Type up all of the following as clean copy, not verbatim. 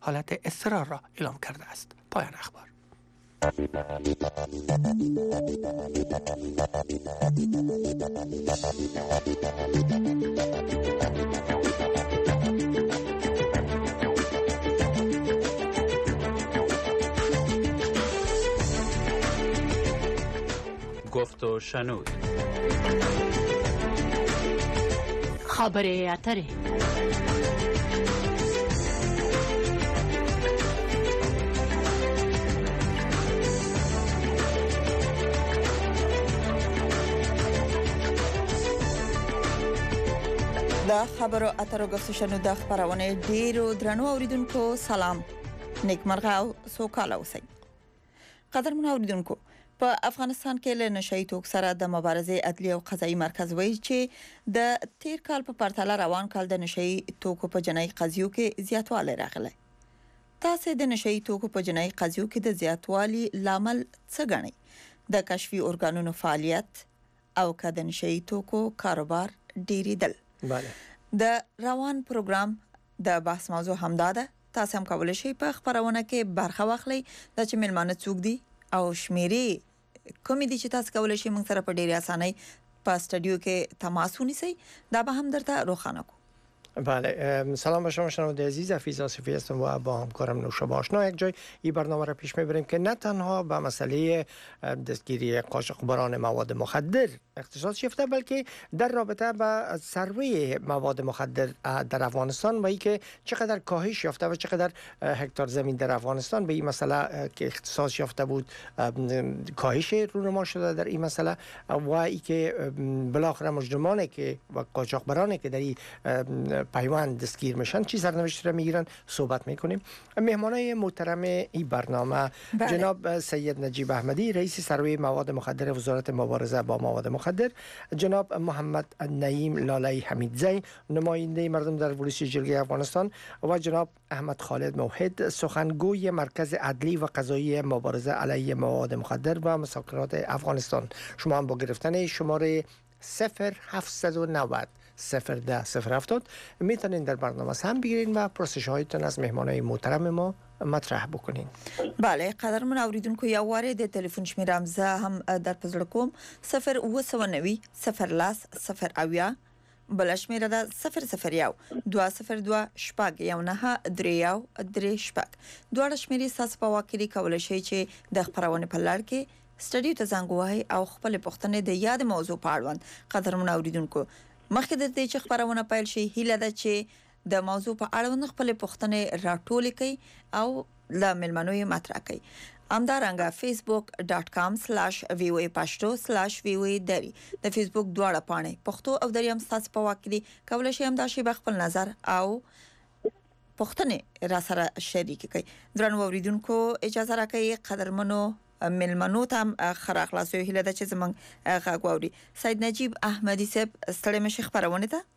حالت اضطرار را اعلام کرده است. پایان اخبار. گفت و شنود. خبر اتره. د خبرو اترو غوښتنه شنو د خبرونه ډیرو درنو اوریدونکو سلام نیکمرغه او سوکاله اوسئ. قدرمن اوریدونکو په افغانستان کې له نشئی توکو سره د مبارزې عدلي او قضایي مرکز وایي چې د تیر کال په پرتله روان کال د نشئی توکو په جنایي قضیو کې زیاتوالی راغلی. تاسو د نشئی توکو په جنایي قضیو کې د زیاتوالي لامل څه ګڼئ؟ د کشفي ارګانونو فعالیت او که د نشئی توکو کاروبار ډیریدل؟ بله. د روان پروګرام د بحث موضوع همدا ده. تاسو هم کولای شئ په خبرونه کې برخه واخلئ. د چې ملمانه څوک دي او شمیرې کوم دي چې تاسو کولای شئ موږ سره په ډیره اسانۍ په استودیو کې تماس ونیسئ. دا به هم درته روښانه کو. بله، سلام به شما شنونده عزیز. حفیظ آصفی هستم و با همکارم نوشابه آشنا یک جای این برنامه را پیش میبریم که نه تنها به مسئله دستگیری قاچاقبران مواد مخدر اختصاص یافته، بلکه در رابطه با سروی مواد مخدر در افغانستان و اینکه چقدر کاهش یافته و چقدر هکتار زمین در افغانستان به این مسئله که اختصاص یافته بود کاهش رونما شده در این مسئله و اینکه بالاخره مجرمانی که و قاچاقبرانی که در این پیوند دستگیر میشن چی سرنوشت را میگیرن صحبت میکنیم. مهمانای محترم این برنامه جناب سید نجیب احمدی، رئیس سروی مواد مخدر وزارت مبارزه با مواد مخدر، جناب محمد نعیم لاله حمیدزی، نماینده مردم در ورودی جرگه افغانستان و جناب احمد خالد موحد، سخنگوی مرکز عدلی و قضایی مبارزه علیه مواد مخدر و مساکرات افغانستان. شما هم با گرفتن شماره 0790 010 میتونین در برنامه هم بگیرین و پرسش هایتون از مهمانای محترم ما مطرح بکنین. بله، قدرمن اوریدونکو یو واره د تلیفون شمیرم زه هم در پزړه کوم 090 010 0 بل شمیره ده 001 202 شپږ یو نه درې یو درې شپږ. دواړه شمیرې تاسو په واکري کولای شئ چې د خبرونه په لړ کې سټډیو ته زنګ ووهئ او خپل پوښتنې د یاد موضوع په اړوند قدرمن اوریدونکو مخکې د دې چې خبرونه پیل شي هیله ده چې د موضوع په اړوند خپل پوښتنې راټولې کړئ او له ملمنو یې مطرح کړئ. همدارنګه facebook.com/voa pashto/voa دری د فیسبوک دواړه پاڼې پښتو او دری هم تاسو په واک کې کولای شئ هم دا شی خپل نظر او پوښتنې را سره شریک کړئ. درنو اوریدونکو اجازه راکړئ قدرمنو ملمنو تام خراخ لاسو هیله ده چې زمونږ غواړي. سید نجیب احمدی صاحب ستړي مشي خبرونه ده.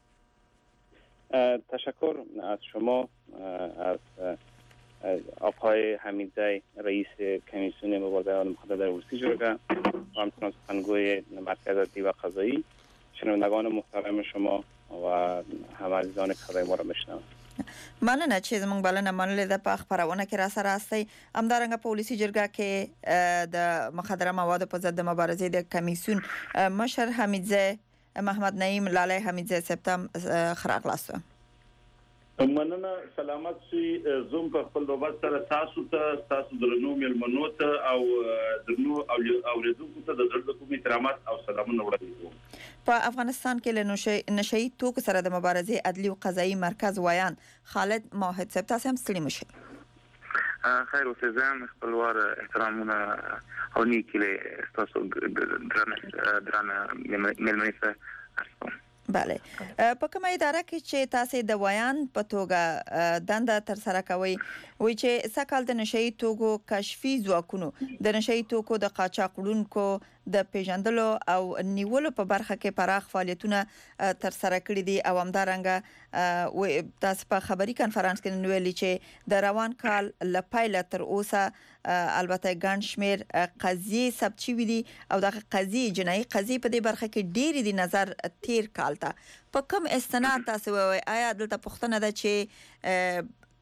تشکر از شما، از آقای حمیدزی رئیس کمیسیون مبارزه با مخدر در ورودی جرگه و همچنین سخنگوی مرکز عدلی و قضایی، شنوندگان محترم شما و همه عزیزان که ما را میشنوند. مننه چې زمونږ بلنه منلې ده په خبرونه کې را سره استئ. همدارنګه په ولسي جرګه کې د مخدره موادو په ضد مبارزې د کمیسیون مشر حمیدزی محمد نعیم لاله حمیدزی سپتم خراغلاسو. مننه، سلامت شي. زوم په خپل نوبت سره تاسو درنو ملمنو ته او درنو اوریدونکو ته د زړه کوم احترامات او سلامونه وړاندې کوم. په افغانستان کې له نشئی توکو سره د مبارزې عدلي او قضایي مرکز وایان خالد موحد صاحب تاسو هم ستړي مشئ. خیر اوسئ. خپلوار احترامونه او نیکله تاسو درنه ملمنې سره ارسم. بله، په کومه اداره کې چې تاسو د وایان په توګه دنده تر سره کوي وایي چې سکهال د نشئی توکو کشفي ځواکونو د نشئی توکو د قاچاقونکو د پیژندلو او نیولو په برخه کې پراخ فعالیتونه تر سره کړي دي او همدارنګه تاسو په خبري کانفرنس کې ویلي چې د روان کال ل پایله تر اوسه البته ګڼ شمیر قضیې ثبت شوي دي او د قضیې جنایي قضیې په دې برخه کې ډېری دي نظر تیر کال ته په کوم استناد تاسو وایي آیا دلته پوښتنه ده چې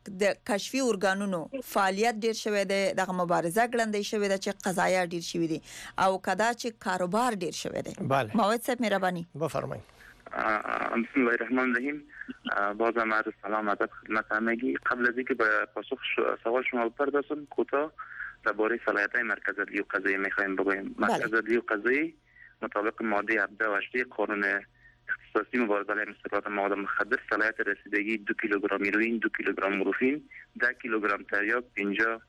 د کشفي ارګانونو فعالیت ډیر شوی دی، د مبارزه ګړندۍ شوی دی چې قضایا ډیر شوی دی او کدا چې کاروبار ډیر شوی دی. بله موعد صاحب مهرباني بفرمایید. بسم الله الرحمن الرحیم. بازم عرض سلام ادب خدمت همگی. قبل از اینکه به پاسخ سوال شما بپردازم کوتاه درباره صلاحیت‌های مرکز عدلی و قضایی می‌خوایم بگویم. مرکز عدلی و قضایی مطابق ماده 17 و 18 قانون اختصاصی مبارزه علیه مصرفات مواد مخدر صلاحیت رسیدگی 2 کیلوگرم هیروئین، 2 کیلوگرم مورفین، 10 کیلوگرم تریاک، 50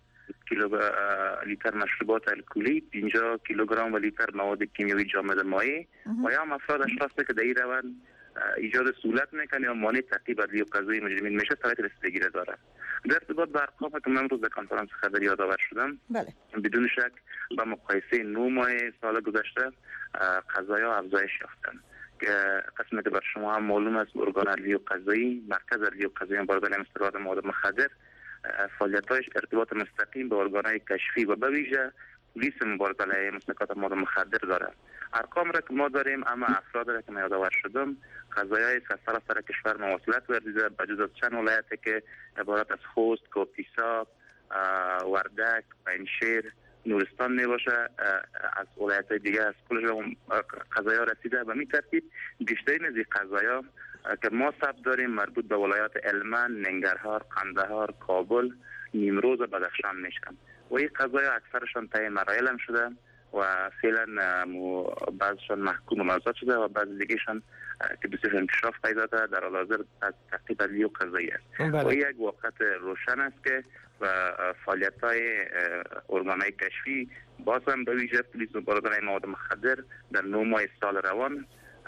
لیتر مشروبات الکلی، 50 کیلوگرم و لیتر مواد کیمیایی جامد مایع و یا افراد اشخاصی که در این روند ایجاد سهولت میکنه یا مانع تعقیب عدلی و قضایی مجرمین میشه صلاحیت رسیدگی را داره. در ارتباط با ارقام که من امروز در کنفرانس خبری یادآور شدم، بله بدون شک با مقایسه 9 ماه سال گذشته قضایا افزایش یافتند که قسمی که بر شما هم معلوم است ارگان عدلی و قضایی، مرکز عدلی و قضایی مبارزه علیه مصرفات مواد مخدر فعالیت‌هاش ارتباط مستقیم به ارگان‌های کشفی و به ویژه پلیس مبارزه علیه مصرفات مواد مخدر داره. ارقام را که ما داریم اما افراد را که من یادآور شدم قضایای سراسر کشور مواصلت ورزیده بجز از چند ولایتی که عبارت از خوست، کاپیسا، وردک، پنجشیر، نورستان می باشه، از ولایت‌های دیگه از کل قضایا رسیده. و می ترتیب بیشترین از این قضایا که ما ثبت داریم مربوط به ولایات هلمند، ننگرهار، قندهار، کابل، نیمروز و بدخشان میشن و این قضایا اکثرشان طی مراحل هم شده و فعلا بعضشان محکوم و مجازات شده و بعض دیگهشان که بسیار انکشاف پیدا کرده در حال حاضر از تعقیب عدلی و قضایی است. و یک واقعیت روشن است که و فعالیت‌های ارگان‌های کشفی باز هم به ویژه پلیس مبارزه علیه مواد مخدر در 9 ماه سال روان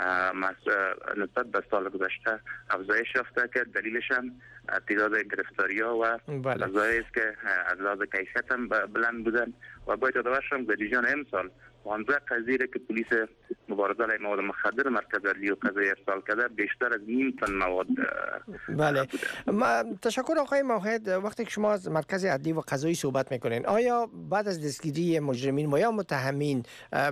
نسبت به سال گذشته افزایش یافته که دلیلش هم تعداد گرفتاری‌ها و قضایایی است که از لحاظ کیفیت هم بلند بودن و باید یادآور شم در جریان امسال 15 قضیه که پلیس مبارزه علیه مواد مخدر مرکز عدلی و قضایی ارسال کرده بیشتر از نیم تن مواد بله. تشکر آقای موحد. وقتی که شما از مرکز عدلی و قضایی صحبت میکنین آیا بعد از دستگیری مجرمین و یا متهمین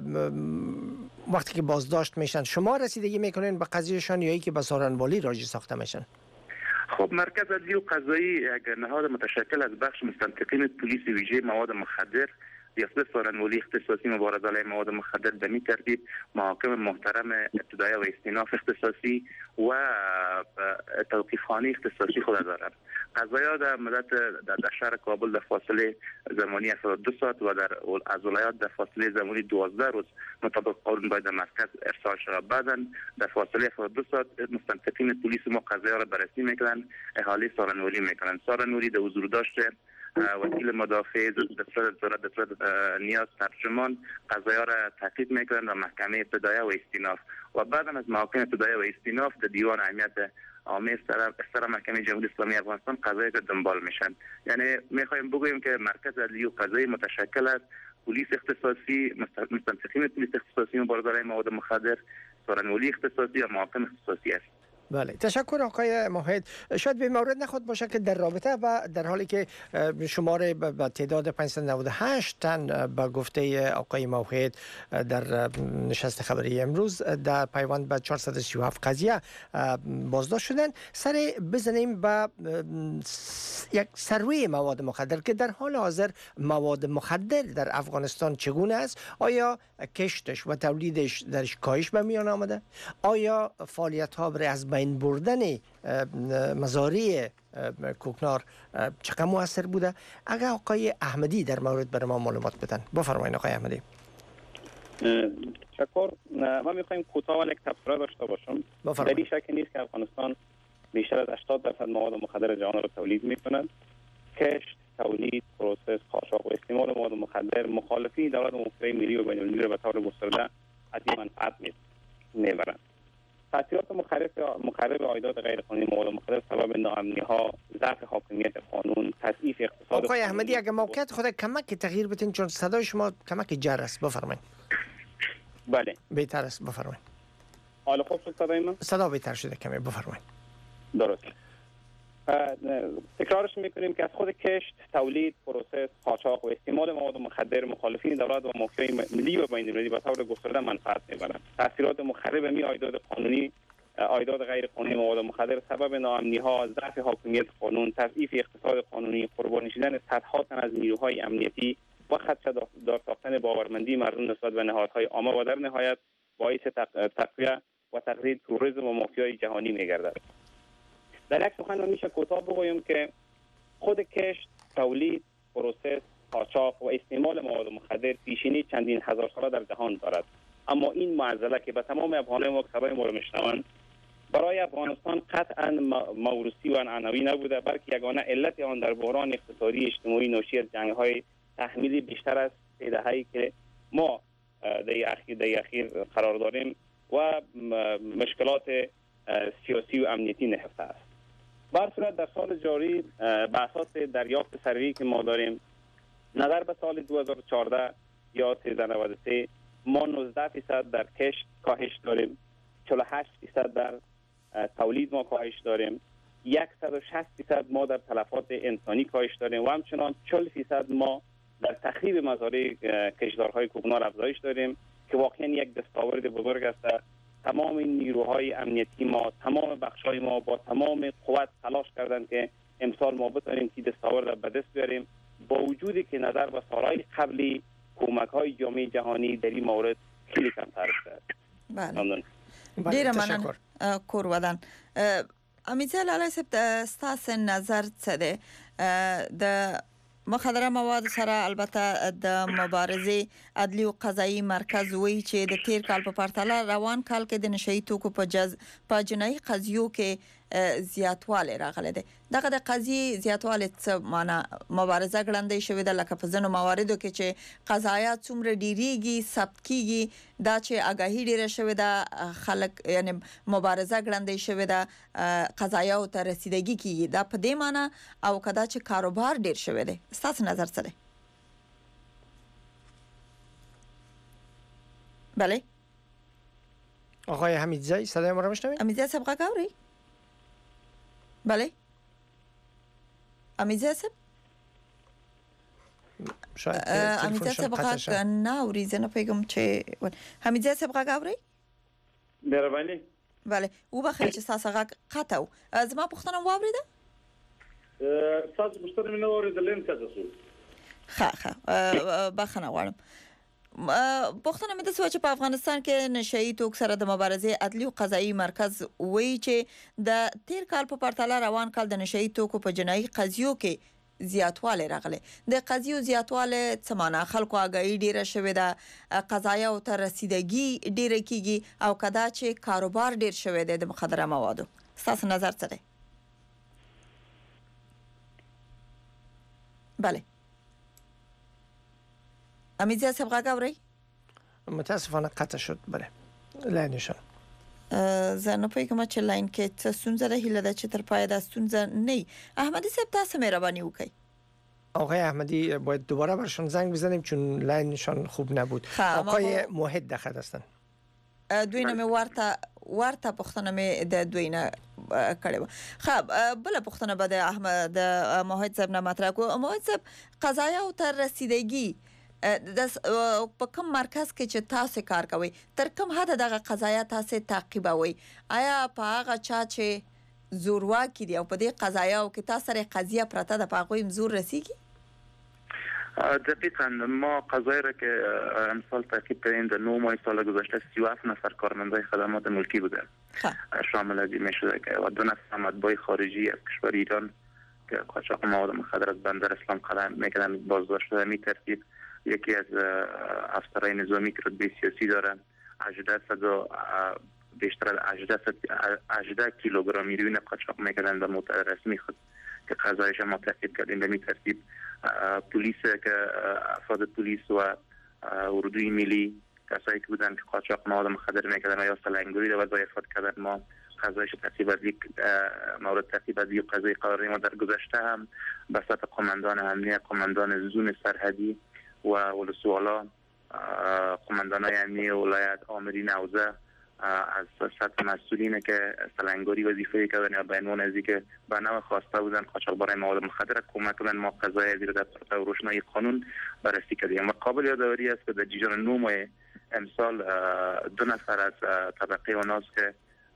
وقتی که بازداشت میشن شما رسیدگی میکنین به قضیهشان یا ای که به سارنوالی راجع ساخته میشن؟ خب مرکز عدلی و قضایی یک نهاد متشکل از بخش مستنطقین پلیس ویژه مواد مخدر ریاست سارنوالی اختصاصی مبارزه علیه مواد مخدر به این ترتیب محاکم محترم ابتدایی و استیناف اختصاصی و توقیفخانه اختصاصی خود دارند. قضایا در مدت در شهر کابل در فاصله زمانی 72 ساعت و در از ولایات در فاصله زمانی 12 روز مطابق قانون باید در مرکز ارسال شود. بعدا در فاصله 72 ساعت مستنطقین پلیس ما قضایا را بررسی میکنند، احاله سارنوالی میکنند. سارنوالی در حضور داشته وکیل مدافع دستور نیاز ترجمان قضایا را تعقیب میکنند و محکمه ابتدایی و استیناف و بعد از محاکم ابتدایی و استیناف در دیوان اهمیت عامه سر محکمه جمهوری اسلامی افغانستان قضایا که دنبال میشن. یعنی میخوایم بگوییم که مرکز عدلی و قضایی متشکل از پلیس اختصاصی، مستنطقین پلیس اختصاصی مبارزه علیه مواد مخدر، سارنوالی اختصاصی و محاکم اختصاصی است. بله تشکر آقای موحد. شاید به مورد نخود باشه که در رابطه و در حالی که شماره به تعداد 598 تن به گفته آقای موحد در نشست خبری امروز در پیوند به 437 قضیه بازداشت شدن، سر بزنیم به یک سروی مواد مخدر که در حال حاضر مواد مخدر در افغانستان چگونه است؟ آیا کشتش و تولیدش درش کاهش به میان آمده؟ آیا فعالیت ها برای از بین بردن مزارع کوکنار چقدر مؤثر بوده؟ اگر آقای احمدی در مورد برای ما معلومات بدن بفرمایید. آقای احمدی. تشکر. ما میخوایم کوتاه ولی یک تبصره داشته باشم. در این شک نیست که افغانستان بیشتر از 80% مواد مخدر جهان را تولید میکنند. کشت، تولید، پروسس، قاچاق و استعمال مواد مخدر مخالفین دولت و مفکرین ملی و بین‌المللی را به طور گسترده از این منفعت میبرند. تأثیرات مخرب عایدات غیرقانونی مواد مخدر سبب ناامنی‌ها، ضعف حاکمیت قانون، تضعیف اقتصاد. آقای احمدی اگه موقعیت خود کمک تغییر بدین چون صدای شما کمک جر است. بفرمایید. بله بهتر است. بفرمایید. حالا خوب شد صدای من؟ صدا بهتر شده کمی. بفرمایید. درست. تکرارش میکنیم که از خود کشت، تولید، پروسس، قاچاق و استعمال مواد مخدر مخالفین دولت و مافیای ملی و بین‌المللی به طور گسترده منفعت میبرند. تأثیرات مخرب می عایدات قانونی عایدات غیر قانونی مواد مخدر سبب ناامنی ها، ضعف حاکمیت قانون، تضعیف اقتصاد قانونی، قربانی شدن صدها تن از نیروهای امنیتی و خدشه‌دار ساختن باورمندی مردم نسبت به نهادهای عامه و در نهایت باعث تقویت و تقویت توریسم و مافیای جهانی می‌گردد. در یک سخن میشه کوتاه بگویم که خود کشت، تولید، پروسس، قاچاق و استعمال مواد مخدر پیشینی چندین هزار ساله در جهان دارد. اما این معضله که به تمام افغانان و کسای ما میشنوند برای افغانستان قطعا موروثی و عنعنوی نبوده، بلکه یگانه علت آن در بحران اقتصادی اجتماعی ناشی از جنگ‌های تحمیلی بیشتر از 3 دهه‌ای که ما در اخیر قرار داریم و مشکلات سیاسی و امنیتی نهفته است. بر صورت در سال جاری به اساس دریافت سروی که ما داریم نظر به سال 2014 یا 1393 ما 19% در کشت کاهش داریم، 48% در تولید ما کاهش داریم، 160% ما در تلفات انسانی کاهش داریم و همچنان 40% ما در تخریب مزارع کشاورزهای کوکنار افزایش داریم که واقعا یک دستاورد بزرگ است. تمام نیروهای امنیتی ما، تمام بخش‌های ما با تمام قوت تلاش کردند که امسال ما بتونیم که دستاورد به دست بیاریم، با وجودی که نظر به سالهای قبلی کمک‌های جامعه جهانی در این مورد خیلی کمتر است. بله. ډیره مننه کور ودان. امیزه لاله صاحب ستاسو نظر څه دی د مخدره مواد سره؟ البته د مبارزې عدلی او قضایي مرکز وایي چې د تیر کال په پرتله روان کال کې د نشئی توکو په جنایي قضیو کې زیاتوالی راغلی دی. دغه د قضیې زیاتوالی څه معنا مبارزه ګړندۍ شوې ده، لکه په ځینو مواردو کې چې قضایا څومره ډیریږي ثبت کیږي، دا چې آگاهي ډیره شوې ده، خلک یعنی مبارزه ګړندۍ شوې ده، قضایا ته رسیدګي کیږي، دا په دې معنا او کدا چې کاروبار ډیر شوې ده. ستاسو نظر څه دی؟ بله آقای حمیدزی صدای ما رو میشنوید؟ حمیدزی صاحب غږ اورئ؟ بله حمیدزی صاحب شاید حمیدزی صاحب غږ نه اوري، زه نه پوهیږم چې حمیدزی صاحب غږ اورئ؟ مهرباني. بله وبخښئ چې ستاسو غږ قطع و. زما پوښتنه واورېده؟ تاسو پوښتنه مې نه واورېدله، لین څه شو؟ ښه بخښنه غواړم. پوښتنه مې د څه چې په افغانستان کې نشئی توکو سره د مبارزې عدلی او قضایي مرکز وایي چې د تیر کال په پرتله روان کال د نشئی توکو په جنایي قضیو کې زیاتوالی راغلی. د قضیو زیاتوالی څه معنا؟ خلکو آگاهي ډیره شوې ده، قضایا ته رسیدګي ډیره کیږي او کدا چې کاروبار ډیر شوی دی د مخدره موادو. ستاسو نظر څه دی؟ بله امیدزی صاحب غږ اورئ؟ متاسفانه قطع شد. بله لاینشان زه نه پوهیږم چې لاین کې څه ستونزه ده، هیله ده چې تر پایه دا ستونزه نه. احمدی صاحب تاسو مهرباني وکړئ. آقای احمدی باید دوباره برشون زنگ بزنیم چون لاینشان خوب نبود. آقای موحد د خط هستن. دوی نه ورته پوښتنه مې د دوی نه کړې و. خب بل پوښتنه به د احمد موحد صاحب نه مطرح کو. موحد صاحب قضایا او تر رسیدګي د په کوم مرکز کې چې تاسو کار کوي تر کوم حد دغه قضایا تاسو تعقیبوي؟ آیا په هغه چا چې زورواکي دی او په دې قضایا او کې تاسو سره قضیه پرته د پاغوي زور رسیږي؟ دقیقاً ما قضایی را که امسال تعقیب کردیم در 9 ماه سال گذشته 37 نفر کارمندای خدمات ملکی بودن. شامل از این میشده که و 2 نفر مطبوع خارجی از کشور ایران که قاچاق مواد مخدر از بندر اسلام قلعه میکنن بازداشت شده. می ترتیب یکی از افسرهای نظامی که رتبه سیاسی دارن 18 بیشتر از 18 کیلوگرم هیروئین قاچاق میکنن به موتر رسمی خود که قضایش ما تعقیب کردیم. به می ترتیب پلیس که افراد پلیس و اردوی ملی کسایی که بودن که قاچاق مواد مخدر میکردن یا سلنگوی در وظایفات کردن ما قضایش تعقیب از یک مورد تعقیب از یک قضای قراری ما در گذشته هم به سطح قماندان امنیه، قماندان زون سرحدی و ولسوالا، قماندانای امنیه ولایت، آمرین حوزه از سطح مسئولین که سلنگاری وظیفه کردن یا به عنوان از اینکه به نوع خواسته بودن قاچاقبرای مواد مخدر کمک کنن ما قضای زیر دست و روشنایی قانون بررسی کردیم. و قابل یادآوری است که در جریان 9 ماه امسال 2 نفر از طبقه اوناس که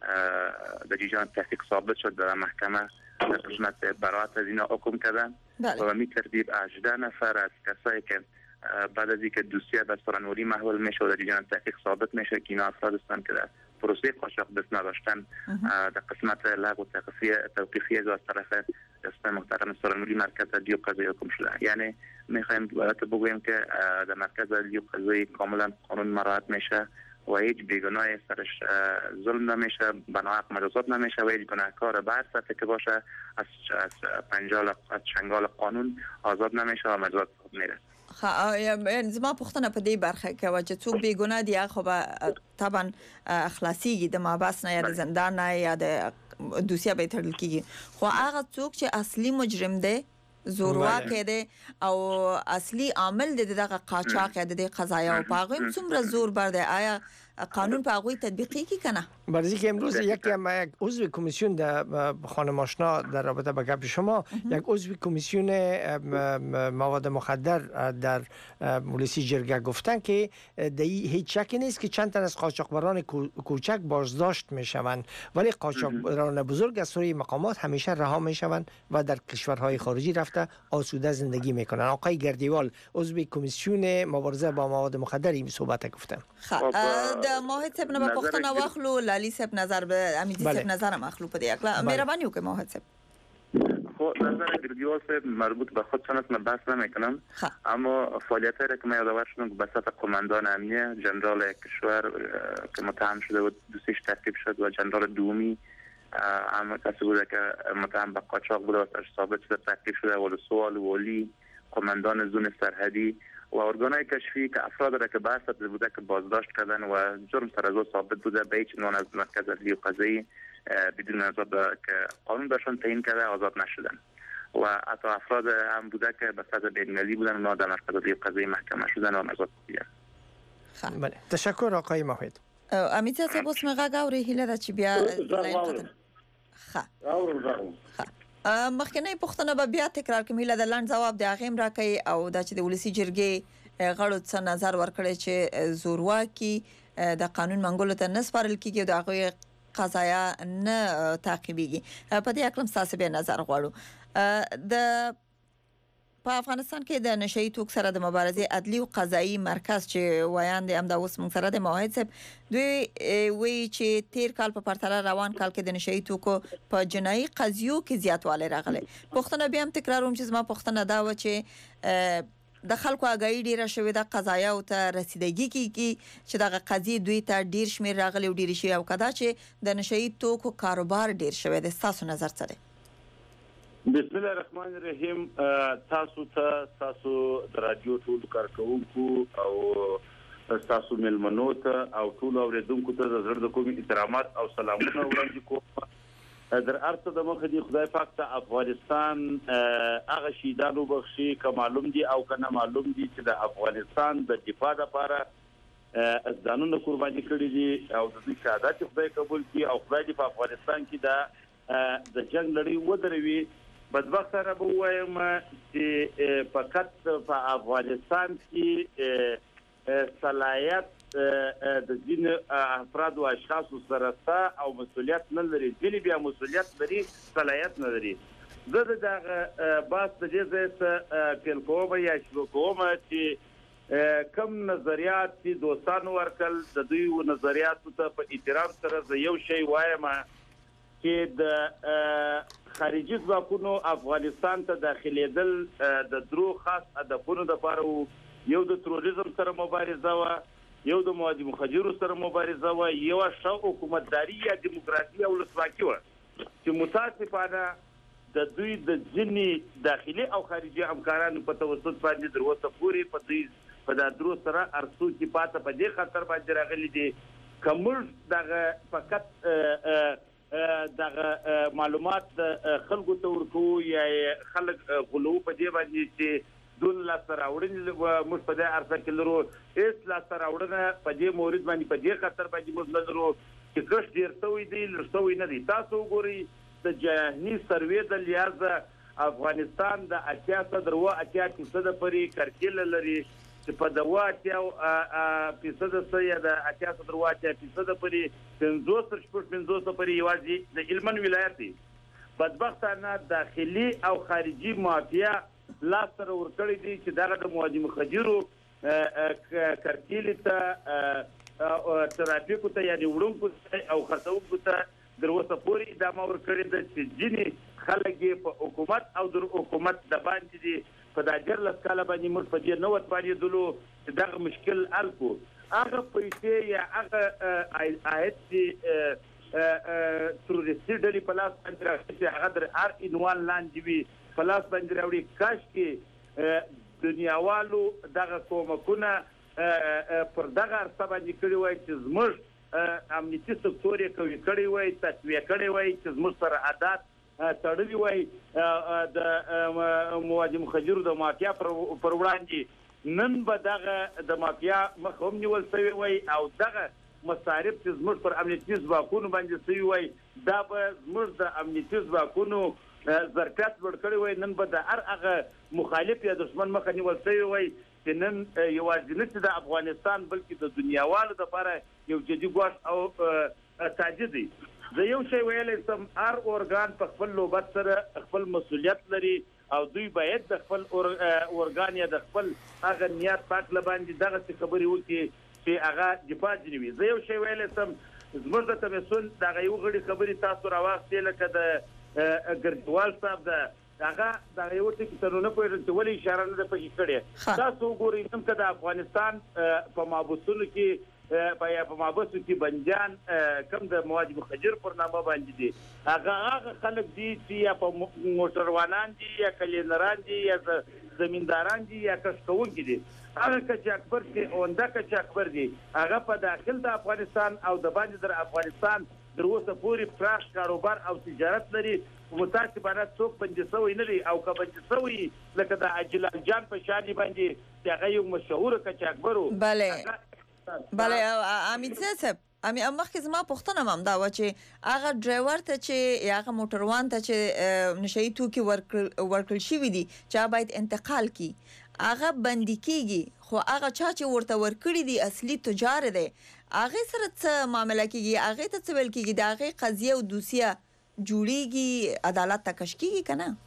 در جریان تحقیق ثابت شد در محکمه در قسمت برات از اینا حکم کردن و به می ترتیب 18 نفر از کسایی که بعد از اینکه دوسیه به سرانوری محول میشه و در جریان تحقیق ثابت میشه که اینا افراد هستند که در پروسه قاچاق دست نداشتن در قسمت لغو توقیفی از طرف دست محترم سرانوری مرکز عدلی و قضایی حکم شده. یعنی میخوایم بگوییم که در مرکز عدلی و قضایی کاملا قانون مراعات میشه و هیچ بیگناه سرش ظلم نمیشه، بناحق مجازات نمیشه و هیچ گناهکار به هر سطح که باشه از چنگال قانون آزاد نمیشه و مجازات میره. زما پوښتنه په دې برخه کې و چې څوک بې ګناه دي خو به طبعا خلاصيږي د محبس نه یا د زندان نه یا د دوسیه به تړل کیږي، خو هغه څوک چې اصلي مجرم دی زورواکي دی او اصلي عامل دی دغه قاچاق یا د قضایا او پاغوي څومره زور بر دی، آیا قانون په هغه تطبیقی کی کنه؟ برای که امروز یک عضو کمیسیون در خانم آشنا در رابطه با گپ شما یک عضو کمیسیون مواد مخدر در پلیسی جرگه گفتن که هیچ شکی نیست که چند تن از قاچاقبران کوچک بازداشت میشوند ولی قاچاقبران بزرگ از سوی مقامات همیشه رها میشوند و در کشورهای خارجی رفته آسوده زندگی میکنن. آقای گردیوال عضو کمیسیون مبارزه با مواد مخدر این صحبت گفتن. د موحد صاحب نه پوښتنه واخلو، لالی صاحب نظر به امیدی صاحب نظر مخلو په دې اکلا مهرباني وکړئ موحد صاحب. خب نظر گردیوال صاحب مربوط به خود سنت من بحث نمیکنم، اما فعالیت‌هایی را که من یادآور شدم به سطح قماندان امنیه جنرال کشور که متهم شده و دوستش ترکیب شد و جنرال دومی هم کسی بوده که متهم به قاچاق بوده و ثابت شده ترکیب شده و سوال ولی قماندان زون سرحدی و ارگانهای کشفی که افراد را که بحث بوده که بازداشت کردن و جرم سر از او ثابت بوده به هیچ عنوان از مرکز عدلی و قضایی بدون آزاد که قانون داشتن تعیین کرده آزاد نشدن و حتی افراد هم بوده که به سطح بین‌المللی بودن اونا در مرکز عدلی و قضایی محکمه شدن و آزاد بودن. بله تشکر آقای موحد. امید صاحب اوس مغه غوړي هله د چې بیا مخکنی پوښتنه به بیا تکرار کوم، هله د لاند جواب د اغیم راکې او د چې د ولسی جرګې غړو څخه نظر ورکړي چې زورواکي د قانون منګولو ته نسپارل کیږي او د هغه قضایا نه تعقیبېږي. په دې اکلم تاسو به نظر غواړو. د په افغانستان کې د نشئی توک سره د مبارزې عدلی او قضایي مرکز چې وایاند هم د اوس موږ سره د موحد صاحب دوی وی چې تیر کال په پرتله روان کال کې د نشئی توکو په جنایي قضیو کې زیاتوالی راغلی. پوښتنه بیا هم تکراروم چې زما پوښتنه دا و چې د خلکو اگایي ډیره شوې د قضایا او ته رسیدګي کیږي چې دغه قضیې دوی ته ډیر شمیر راغلی او ډیر شي او کدا چې د نشئی توکو کاروبار ډیر شوی د تاسو نظر څه دی؟ بسم الله الرحمن الرحیم. تاسو د رادیو ټول کارکونکو او تاسو ملمنو ته او ټول اوریدونکو ته د زړه د کوم احترامات او سلامونه وړاندې کوم. در ارته د مخ دی خدای پاک ته افغانستان هغه شیدانو بخشي که معلوم دي او کنه معلوم دي چې د افغانستان د دفاع لپاره ځانونه قرباني کړی دي او د دې شهادت خدای قبول کړي او خدای دې په افغانستان کې د جنگ لړۍ ودروي. بدبخت را به وایم چې فقط په افغانستان کې صلاحیت د ځین افراد او اشخاص سره او مسؤلیت نه لري، ځینې بیا مسؤلیت لري صلاحیت نه لري. زه دغه باس د دې ځای پیل کوم یا شروع کوم چې کوم نظریات چې دوستانو ورکل د دوی نظریاتو ته په احترام سره زه یو شی وایم چې د خارجي ځواکونو افغانستان ته داخليدل د درو خاص هدفونو لپاره یو د تروریزم سره مبارزه و، یو د مواد مخدر سره مبارزه و، یو شاو حکومتداري یا دیموکراسي او ولسواکي و چې متاسفانه د دوی د ځینی داخلي او خارجي همکارانو په توسط باندې دروسه پوری په دې په درو سره ارسو کې پاته په دې خطر باندې راغلي دي کومل دغه فقط دغه معلومات خلکو ته ورکو یا خلک غلو په دې باندې چې دول لا سره وړل مش په دې ارزه کې لرو اس لا سره وړنه په دې مورید باندې په دې خطر باندې موږ لرو چې کښ ډیر توي دي لرسوي نه دي. تاسو ګوري د جهاني سروې د لیاز افغانستان د 80% درو 80% پرې کرکیل لري چې په 80% سره د 80% پورې 550 پورې یوازې د هلمند ولایت دی بدبختانه داخلي او خارجي مافیا لاس سره ورکړي دي چې دغه د مهاجم خجیرو کارتیل ته ترافیکو ته یعنی وړونکو او خرڅونکو ته دروسه پورې ادامه ورکړي ده چې ځینې خلک په حکومت او د حکومت د باندې دي په دا جرلس کاله باندې موږ په دې نوت باندې دلو چې دغه مشکل حل کو هغه پیسې یا هغه عاید چې تروریستي ډلې په لاس باندې راځي هغه در هر عنوان لاندې وي په لاس باندې راوړي کاش کې دنیاوالو دغه کومکونه پر دغه ارڅه باندې کړي وای چې زموږ امنیتي سکتور یې قوي کړی وای تقویه کړی وای چې زموږ سره عادت تړلی وای د مهاجم خجیرو د مافیا پر وړاندې نن به دغه د مافیا مخ هم نیول شوی وای او دغه مصارف چې زموږ پر امنیتي ځواکونو باندې شوي وای دا به زموږ د امنیتي ځواکونو ظرفیت لوړ کړی وای نن به د هر هغه مخالف یا دشمن مخه نیول شوی وای چې نن یوازې نه د افغانستان بلکې د دنیاوالو لپاره یو جدي ګواښ او تهدید دی زه یو شی ویلی سم هر ارګان په خپل نوبت سره خپل مسؤلیت لري او دوی باید د خپل ارګان یا د خپل هغه نیت پاک لباندې دغه خبرې وکړي چې هغه دفاع ځنې وي زه یو شی ویلی سم زموږ د تمسون دغه یو غړي خبرې تاسو راواخیستې لکه د ګرځوال صاحب هغه د یو ټکی تر نه پوهېږم چې ولې اشاره نه ده پکې کړې تاسو وګورئ نن که د افغانستان په محبسونو کې په محبسو کې بندیان کم د مهاجم خجیر پر نامه باندې دي هغه خلک دي چې یا په موټروانان دي یا کلینران دي یا زمینداران دي یا کښت کوونکي دي هغه کچ اکبر دي اونده کچ اکبر دي هغه په داخل د افغانستان او د باندې در افغانستان در اوسه پورې پراخ کاروبار او تجارت لري متاسفانه څوک بندي شوی نه دی او که بندي شوی لکه د اجلال جان په شانې باندې چې هغه یو مشهور کچ اکبرو بله امید صاحب مخکې زما پوښتنه هم دا و چې هغه ډرایور ته چې هغه موټروان ته چې نشئی توکي ورکړل شوي دي چې باید انتقال کی هغه بندي کیږي خو هغه چا چې ورته ورکړي دي اصلي تجار دی هغه سره څه معامله کیږي هغه ته څه ویل کیږي دا هغه قضیه او دوسیه جوړیږي عدالت ته کش کیږي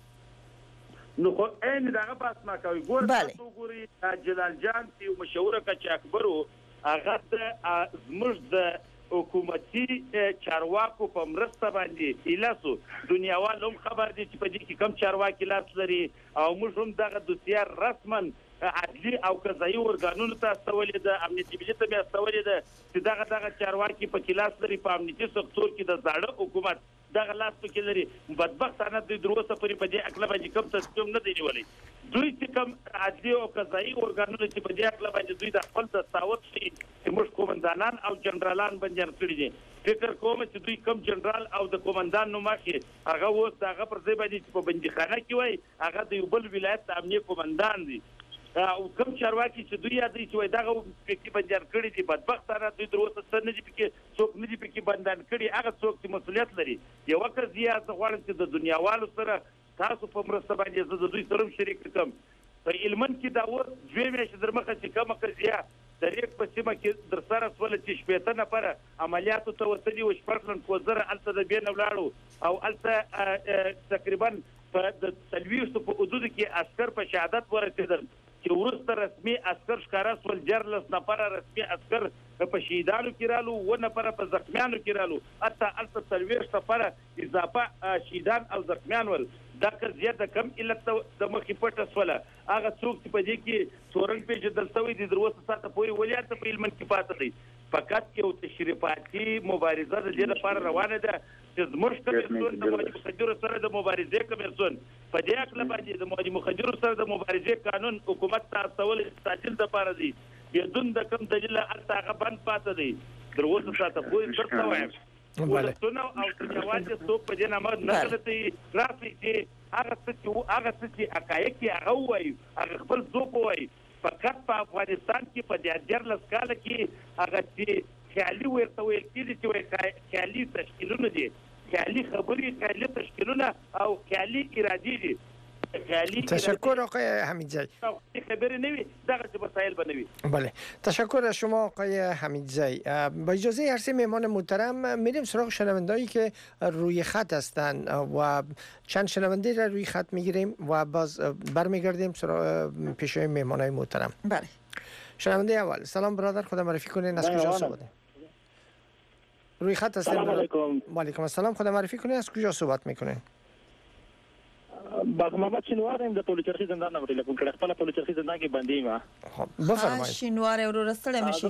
کنه نو خو این دغه بحث ما کوي ګور ګوري جلال جان یو مشهور کچ اکبرو هغه د زموږ د حکومتي چارواکو په مرسته باندې ایلاسو دنیاوال هم خبر دي چې په دې کې کم چارواکي لاس لري او موږ هم دغه دوسیه رسما عدلي او قضایي ارګانونو ته استولې ده امنیتي ملي ته استولې ده چې دغه چارواکي په کلاس لري په امنیتي سکتور کې د زاړه حکومت دغه لاس پکې لري بدبختانه د دروسه پرې په دې اکله باندې کوم تصمیم نه دی نیولی دوی چې کوم عدلي او قضایي ارګانونه چې په دې اکله باندې دوی د خپل دستاوت شي چې موږ کومندانان او جنرالان باندې کړي دي فکر کوم چې دوی کوم جنرال او د کومندان نوم اخی هغه اوس هغه پر ځای باندې په بندیخانه کې وای هغه د یو بل ولایت د امنیه کومندان دي او کوم چارواکي چې دوی یادوي چې وای دغه پکې بندیان کړي دي بدبختانه دوی تر اوسه څه نه دي پکې څوک نه دي پکې بندیان کړي هغه څوک چې مسؤلیت لري یو قضیه زه غواړم چې د دنیاوالو سره تاسو په مرسته باندې زه د دوی سره شریک کړم په هلمند کې دا اوس دوې میاشتې در مخه چې کومه قضیه د ریګ په سیمه کې در سره سوله چې شپېته نفره عملیاتو ته وتلي وو شپږ لنډکوزره هلته د بین ولاړو او هلته تقریبا په د 40 په حدودو کې عسکر په شهادت ورسېدل چې وروسته رسمي عسکر ښکاره سول 14 نفره رسمي عسکر په شهیدانو کې رالو و نفره په زخمیانو کې رالو حتی هلته 40 نفره اضافه شهیدان او زخمیان ول دا قضیه د کم علت د مخې پټه سوله هغه څوک چې په دې کې تورن پیژندل شوی دي تر اوسه ساعته پورې ولې هلته په هلمند کې پاته دی فقط یو تشریفاتي مبارزه د دې لپاره روانه ده چې زموږ کمیسیون د مهاجم خجیرو سره د مبارزې کمیسیون په دې اکله باندې د مهاجم خجیرو سره د مبارزې قانون حکومت ته استول تعدیل لپاره دی بدون د کوم دلیل هلته هغه بند پاته دی تر اوسه ساعته پورې درته وایم ولستونه او تجاوز څوک په دې نامه نه غلطي رافي چې هغه څه حقایق هغه وایي هغه خپل ذوق وایي فقط په افغانستان کې په 14 کال کې هغه چې خیالي ورته ویل کېږي چې خیالي تشکیلونه دي خیالي خبرې خیالي تشکیلونه او خیالي ارادې دي خیالي تشکر آقای حمیدزی. خبری نوی دغه مسائل بنوي. بله تشکر از شما آقای حمیدزی. با اجازه هر سه مهمان محترم میریم سراغ شنوندهایی که روی خط هستند و چند شنونده را روی خط میگیریم و باز برمیگردیم سراغ پیش مهمانای محترم. بله. شنونده اول. سلام برادر، خدا معرفی کنین، از کجا صحبت روی خط هستین؟ سلام علیکم. و علیکم السلام، خدا معرفی کنین، از کجا صحبت میکنین؟ باغ محمد شینوار هم د پولیچرخي زندان نه ټلیفون کړ، خپل پولیچرخي زندان کې بندي ما. خب بفرمایئ. شینوار ورو رسله مشي.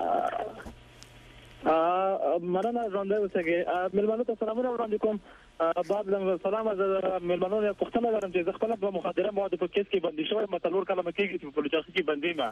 مننه ژوندۍ اوسئ. مېلمنو ته سلامونه وړاندې کوم. بعد له سلام از مېلمنو نه پوښتنه لرم چې زه خپل په مخدره موادو په کیس کې بندي شوی، متلور کلمه کېږي چې په پولیچرخي کې بندي ما.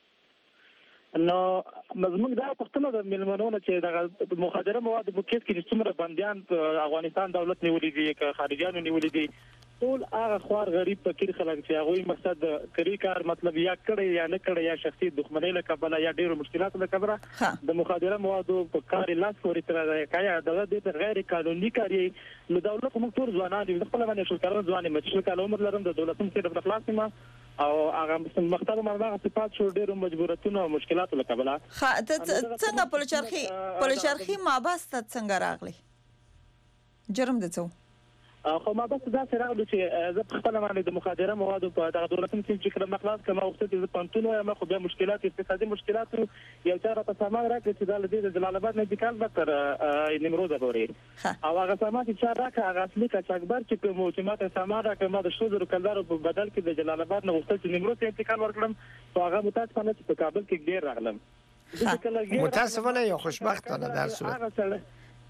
نو مزمن دا پښتنه د ملمنونه چې د مخدره مواد په کیس کې څومره بنديان په افغانستان دولت نیولې دي که خارجيانو نیولې دي، ټول هغه خوار غریب فقیر خلک چې هغه مقصد کری کار مطلب یا کړي یا نه کړي یا شخصي دښمنۍ له کبله یا ډیرو مشکلاتو له کبله د مخدره موادو په کار لاس پورې تر کایا دغه د غیر قانوني کاری نو دولت موږ ټول ځوانان دي خپل باندې شو کارونه ځواني مچ کال عمر لرم د دولت څخه د خلاص ما او هغه مختار مرغه صفات شو ډیرو مجبورتونو او مشکلاتو له کبله څنګه پولیچرخي ماباس ته څنګه راغلی جرم د څو خو ما بس دا سره راغلی چې زه خپل باندې د مخدره موادو په دغه دولت چې کله مخلاص کما وخت چې پانتون وایم خو بیا مشکلات اقتصادي مشکلات یو چاره په سامان راکړي چې د جلال آباد نه د کال تر نیمروز پورې او هغه سامان چې چا راکړه هغه اصلي کچاکبر چې کوم چې ماته سامان راکړه ما د شوزر کلدارو په بدل کې د جلال آباد نه وخت چې نیمروز ته انتقال ورکړم او هغه متاسفانه چې په کابل کې ډیر راغلم. متاسفانه یا خوشبختانه در صورت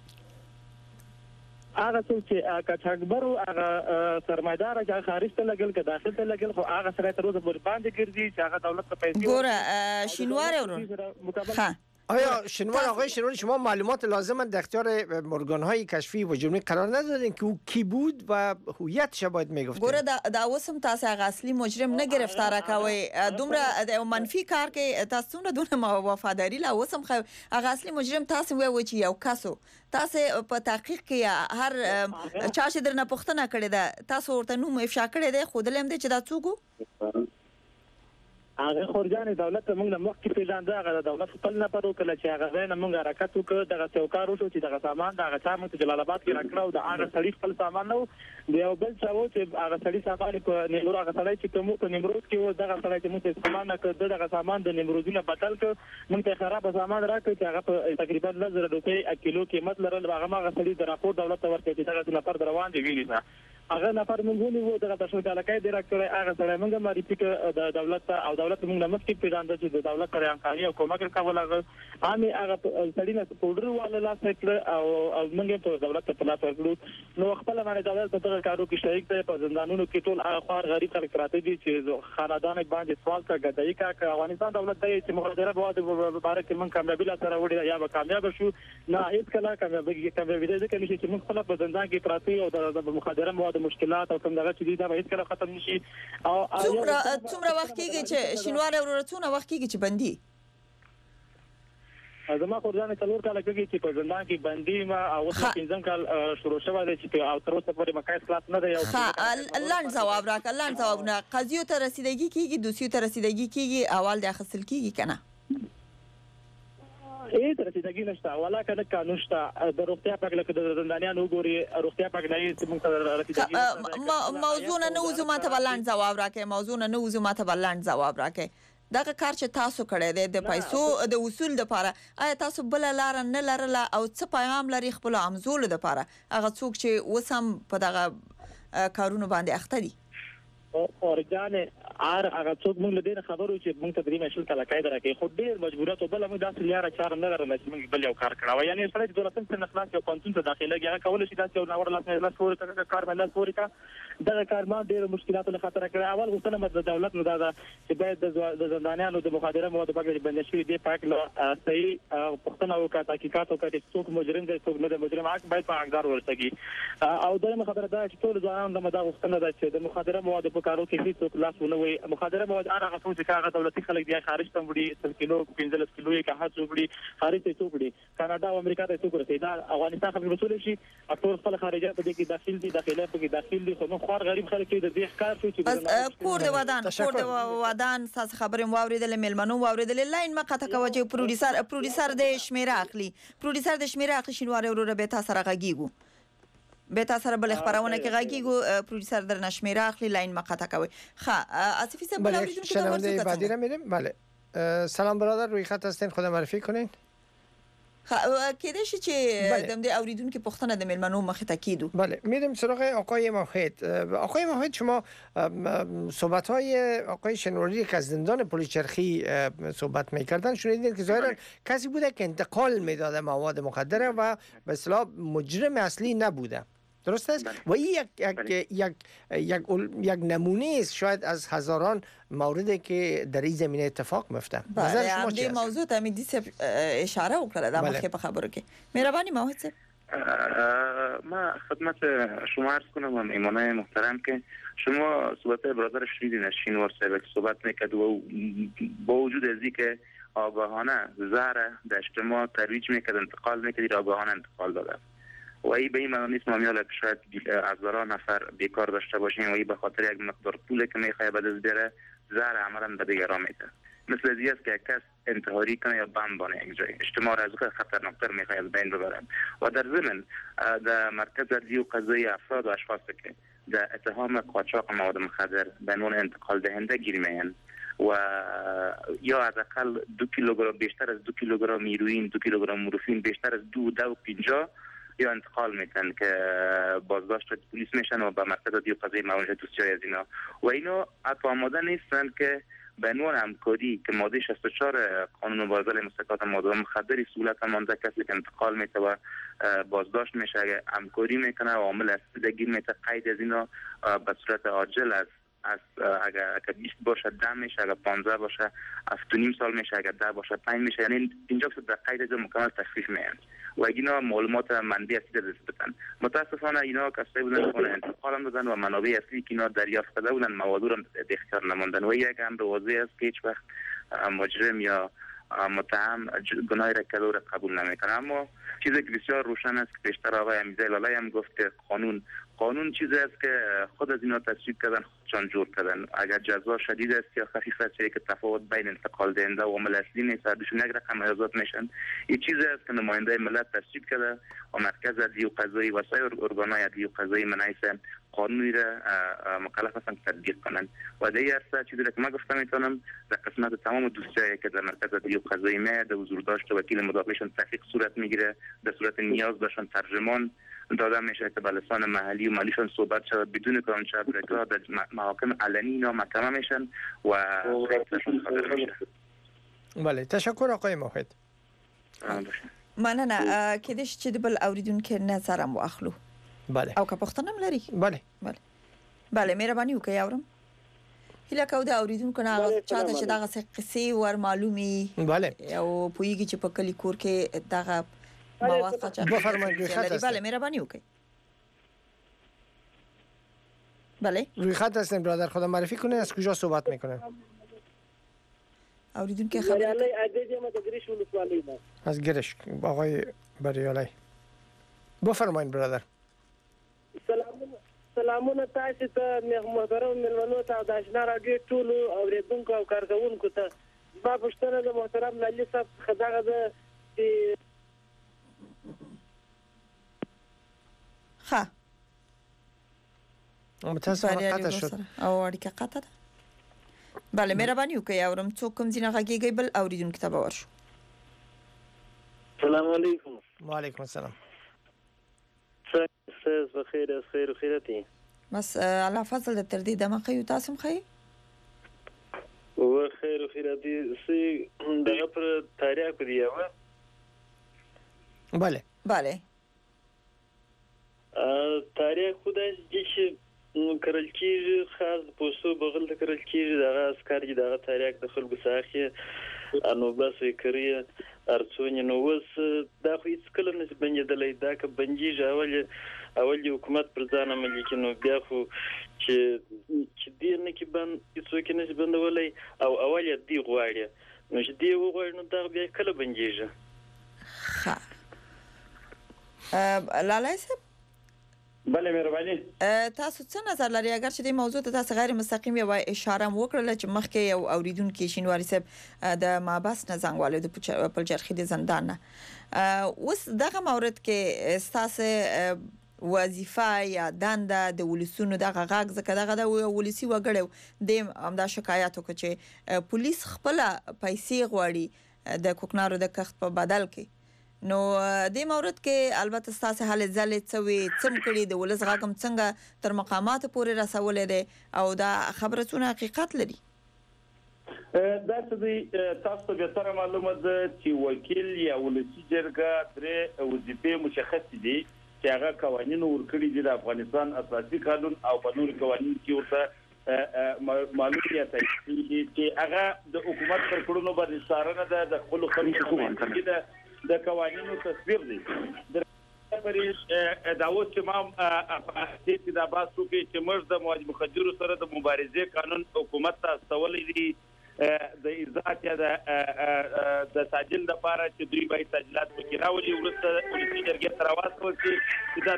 هغه چې کچاکبر او هغه سرمایدار چې خارج ته لګل که داخل ته لګل خو هغه سره تر اوسه پورې باندې ګرځي چې هغه دولت ته پیسې ګوره شینوار ورو آیا شنوار آقای شنوار شما معلومات لازم در اختیار ارگان‌های کشفی و جرمی قرار ندادین که او کی بود و هویتش باید میگفتین؟ ګوره دا اوسم تاسو هغه اصلي مجرم نه گرفتار کوي دومره د منفي کار کې تاسو نه دونه وفاداری لا اوسم هغه اصلي مجرم تاسو وایي چې یو کسو تاسو په تحقیق کې هر چا چې درنه پوښتنه کړې ده تاسو ورته نوم افشا کړی دی خو دلم دي چې دا څوک هغه خورجان دولت موږ نه مخکې پیژانده هغه دولت خپل نه پرو کله چې هغه نه موږ حرکت وکړ دغه څوکار وشو چې دغه سامان دغه چا موږ جلال آباد کې راکړو د هغه سړي خپل سامان نو یو بل څه و چې هغه سړي سامان په نیمروز هغه سړی چې کوم په نیمروز کې و دغه سړی چې موږ سامان کړ دغه سامان د نیمروزونه بدل کړ موږ ته خراب سامان راکړ چې هغه په تقریبا 1000 روپۍ کیلو قیمت لرل هغه ما سړي د راپور دولت ته ورکړ چې دغه نفر روان دی ویني هغه نفر مونږ ونیو دغه تاسو ته لکه دی راکړی هغه سره موږ معرفي کړ د دولت او دولت موږ نه مخکې پیژاند چې د دولت سره همکاري او کومک کول هغه عامي هغه سړی نه پودر والا لاس کړ او موږ په دولت په لاس ورکړو نو خپل باندې دولت په دغه کارو کې شریک دی په زندانونو کې ټول هغه خار غریب خلک راته دي چې خاندان باندې سوال کا غدای کا افغانستان دولت دی چې مخدره مواد مبارک موږ کامیابی لا سره وړي یا به کامیاب شو نه هیڅ کله کامیابی دې کې نشي چې موږ خپل په زندان کې پراتی او د مخدره مواد مشکلات او کوم دغه چې دا به هیڅ کله ختم نشي او څومره وخت کېږي چې شینوار ورڅونه وخت کېږي چې بندي زما خورځانه څلور کال کېږي چې په زندان کې بندي ما او اوس 15 کال شروع شوه دی چې او تر اوسه پورې مکایس خلاص نه دی او لاند جواب راکړه لاند جواب نه قضیو ته رسیدګي کېږي دوسیو ته رسیدګي کېږي اول د اخیستل کېږي کنه هیڅ رسیدګي نشته ولا کنه قانون شته د روغتیا پاک لکه د زندانیانو ګوري روغتیا پاک نه هیڅ موږ ته رسیدګي موضوع نه وځو ماته بلند جواب راکې موضوع نه وځو ماته بلند جواب راکې دغه کار چې تاسو کړی دی د پیسو د وصول لپاره آیا تاسو بل لار نه لرله او څه پیغام لري خپل عمزول لپاره هغه څوک چې وسم په دغه کارونو باندې اخته دي اورګان هغه څوک موږ له دې خبرو چې موږ ته درې مشل کله قاعده راکې خو ډیر مجبورات او بل موږ داسې لاره چاره نه لرم چې موږ بل یو کار کړو یعنی سره چې دولت څخه خلاص یو قانون ته داخله کیږي کول شي داسې یو نور لاس پورې ته کار باندې پورې کا دغه کار ما ډیر مشکلات له خطر کړی اول غوښتنه د دولت نه دا چې باید د زندانیانو د مخدره موادو په اړه باندې شوی دی پاک له صحیح پښتنه او تحقیقات او کړي څوک مجرم دی څوک نه دی مجرم حق باید په حقدار ورسېږي او دغه خبره ده چې ټول ځوانان د مدا غوښتنه ده چې د مخدره موادو په کارو کې هیڅ لاس ونه وي مخدره مواد هغه څه چې هغه دولتي خلک بیا خارج ته وړي 3 کیلو 15 کیلو یې که هڅه وړي خارج ته وړي کاناډا او امریکا ته وړي دا افغانستان خلک مسول شي ټول خلک خارجه په دې کې داخل دي داخله په کې داخل دي خو نو خور غریب خلک د دې ښکار شو چې کور د ودان تاسو خبرې واوریدل ملمنو واوریدل لاین مقاطه کوي پروډوسر د شمیره اخلي شینواره ورو به تاسو راغږیږو به تاسو سره بل خبرونه کې غږیږو پروډوسر در نشمیره اخلي لاین مقاطه کوي آصفی صاحب بل اوریدونکو ته ورسه بعدی را میریم. بله سلام برادر روی خط هستین خود معرفی کنین. کېدای شي چې د اوریدونکو پوښتنه د ملمنو مخه تاکیدو. بله میریم سراغ آقای موحد. آقای موحد شما صحبت‌های آقای شنواری که از زندان پلیچرخی صحبت می‌کردن شنیدید که ظاهرا کسی بوده که انتقال میداده مواد مخدره و به اصطلاح مجرم اصلی نبوده. درست است؟ و این یک نمونه است شاید از هزاران موردی که در این زمینه اتفاق میفته. نظر شما چیه؟ موضوع تامیدی سے اشاره وکړه د مخکې په خبرو کې. مهرباني موحد صاحب. ما خدمت شما عرض کنم ایمانای محترم که شما صحبت برادر شنیدین از شینوار صاحب که صحبت میکرد و با وجود از اینکه آگاهانه زهر در اجتماع ترویج میکرد انتقال میکرد آگاهانه انتقال داده. و این به این معنی نیست مامیال که شاید هزاران نفر بیکار داشته باشیم و این به خاطر یک مقدار پولی که میخواه به دست بیاره زهر عملا به دیگران میده. مثل ازی است که کس انتحاری کنه یا بم بانه یک جای اجتماع را از که خطرناکتر میخواه از بین ببره. و در ضمن در مرکز عدلی و قضایی افراد و اشخاص که در اتهام قاچاق مواد مخدر به عنوان انتقال دهنده گیر میان و یا از اقل 2 کیلوگرم بیشتر از 2 کیلوگرم هیروئین 2 کیلوگرم مورفین بیشتر از 2.50 یا انتقال میتن که بازداشت پلیس میشن و به مرکز عدلی و قضایی مواجه دوستیای از اینا و اینا حتی آماده نیستن که به عنوان همکاری که ماده 64 قانون مبارزه مستقات مواد مخدر سهولت مانده کسی که انتقال میته و بازداشت میشه اگه همکاری میکنه و عامل اصلی گیر میته قید از اینا به صورت عاجل از اگر 20 باشه 10 میشه اگر 15 باشه 7.5 سال میشه اگر 10 باشه 5 میشه یعنی اینجا در قید از مکمل تخفیف میان و اینا معلومات منبع اصلی دست بدن متاسفانه اینا کسایی بودن که انتقال هم دادن و منابع اصلی که اینا دریافت کرده بودن مواد رو در اختیار نموندن و یک امر واضح است که هیچ وقت مجرم یا متهم گناهی را کرده و قبول نمیکنه اما چیزی که بسیار روشن است که پیشتر آقای امیرزای لالی هم گفت که قانون چیزی است که خود از اینا تصویب کردن خودشان جور کردن اگر جزا شدید است یا خفیف است که تفاوت بین انتقال دهنده و عامل اصلی نیست هرشون یک رقم آزاد میشن این چیزی است که نماینده ملت تصویب کرده و مرکز عدلی و قضایی و سایر ارگان‌های عدلی و قضایی منایس قانونی را مکلف هستند تطبیق کنند و در این عرصه چیزی که من گفتم میتونم در قسمت تمام دوستایی که در مرکز عدلی و قضایی میاد حضور داشت وکیل مدافعشون تحقیق صورت میگیره در صورت نیاز داشتن ترجمان داده میشه که به لسان محلی و مالیشون صحبت شود بدون که آنچه برگاه در محاکم علنی اینا محکمه میشن و خیلیشون خاطر میشه. بله تشکر آقای موحد. مننه کېدای شي چې د بل اوریدونکو نظر هم واخلو. بله او که پوښتنه هم لري؟ بله مهرباني وکړئ اورم. هیله کوم د اوریدونکو نه چاته چې دغه قصې ور معلومي بله او پویږي چې په کلی کور کې دغه مواد قاچاق بفرمایید. بله مهرباني وکړئ. بله روی خط هستین برادر خدا معرفی کنه از کجا صحبت میکنه؟ اوریدونکو خبر از گرش آقای بریالی بفرمایید برادر. سلامونه تاسو ته محترم ملمنو ته د آشنا راډیو ټول اوریدونکو او کارکونکو ته ما پوښتنه د محترم لالی صاحب خدای د ها متاسفانه قطع شد او اړیکه قطع ده. بله مهرباني وکړئ اورم څوک کوم ځینې غږیږي بل اوریدونکو ته به ورشو. السلام علیکم. وعلیکم السلام. سز بخیر از خیر و خیرتی. بس الله فضل د تر دې دمه خو تاسو هم خی و خیر و خیرتی سی دغه پر تاریخ په دیوه. بله تاریخ خدای چې کرل کیږي خاص پوسو بغل ته کرل کیږي دغه اسکار چې دغه تاریخ د خلکو ساخي انو بس کړی ارڅونی نو وس دا خو هیڅ کله نه بنجدلې دا که بنجي ژاول اول حکومت پر ځان عملي کینو بیا خو چې دې نه کې بند هیڅوک نه شي بندولای او اول یې دی غواړي نو چې دی وغواړي نو دا بیا کله بنديږي. لالای صاحب بله مهرباني تاسو څه نظر لرئ اگر چې د موضوع ته تاسو غیر مستقیم یو اشاره وکړل چې مخکې یو اوریدونکو شینواری صاحب د مابس نه زنګواله د پلچرخي د زندان اوس دغه مورد کې تاسو وظیفه یا دنده د ولسونو دغه غاګ زکه دغه د ولسی وګړو د امدا شکایت وکړي چې پولیس خپل پیسې غواړي د کوکنارو د کښت په بدل کې. نو د مورد کې البته تاسو حاله ځلې څوي څم کړي د ولس غاګم څنګه تر مقامات پورې رسولې ده او دا خبره څونه حقیقت لري. دا چې تاسو به تر معلومه ده چې وکیل یا ولسی جرګه درې وظیفې مشخص دي چې هغه قوانين ورکړي دي د افغانستان اساسي قانون او په نور قوانين کې ورته معلومیت چې هغه د حکومت پر کړنو باندې څارنه ده د خپل خلکو د قوانینو تصویر دي د پرې داوود چې ما چې د باسو کې چې موږ د مواجه مخدر سره د مبارزې قانون حکومت ته استولې دي د ازات یا د ساجل د لپاره چې دوی به تسجیلات وکړي راولي ورسته ولسی جرګې تر आवाज ورکړي چې دا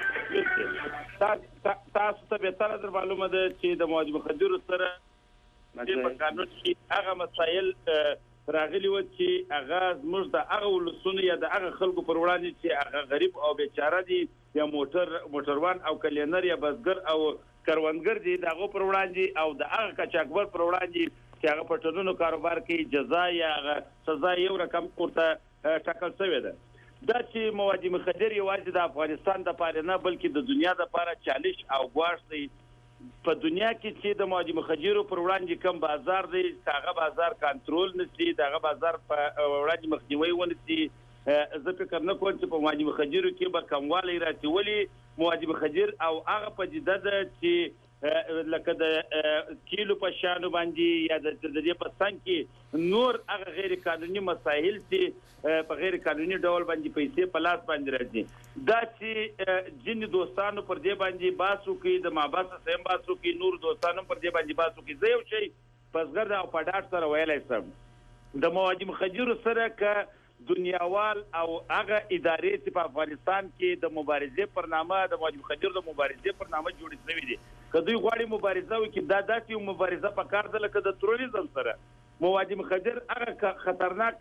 تاسو ته به تر معلومه ده چې د مواجه مخدر سره په قانون کې هغه مسایل راغلی و چې هغه زموږ د هغه ولسونو یا د هغه خلکو پر وړاندې چې هغه غریب او بیچاره دي یا موټروان او کلینر یا بزګر او کروندګر دي دغه پر وړاندې او د هغه کچاکبر پر وړاندې چې هغه په ټولنو کاروبار کې جزا یا سزا یو رقم ورته ټاکل شوی ده. دا چې مواد مخدر یوازې د افغانستان د پاره نه بلکې د دنیا د پاره چالش او غواړ دی. په دنیا کې چې د مواد مخدر پر وړاندې کم بازار دی هغه بازار کنټرول نشي دغه بازار په وړاندې مخنیوي ونشي. زه فکر نه کوم چې په مواد مخدر کې به کموالی راځي ولی مواد مخدر او هغه پدیده ده چې لکه د کیلو په شانو باندې یا د دې په څنګ کې نور هغه غیر قانوني مسایل چې په غیر قانوني ډول باندې پیسې په لاس باندې راځي دا چې جن دوستانو پر دې باندې باسو کې د مابس سیم باسو کې نور دوستانو پر دې باندې باسو کې زه یو شی پسګر او پډاټ سره ویلای سم د مواجم خجر سره ک دنیاوال او هغه ادارې چې په افغانستان کې د مبارزې پرنامه د مواجم خجر د مبارزې پرنامه جوړې شوې دي کدی غواړي مبارزه وکړي دا داسې مبارزه په کار ده لکه د تروریزم سره مواجم خجر هغه خطرناک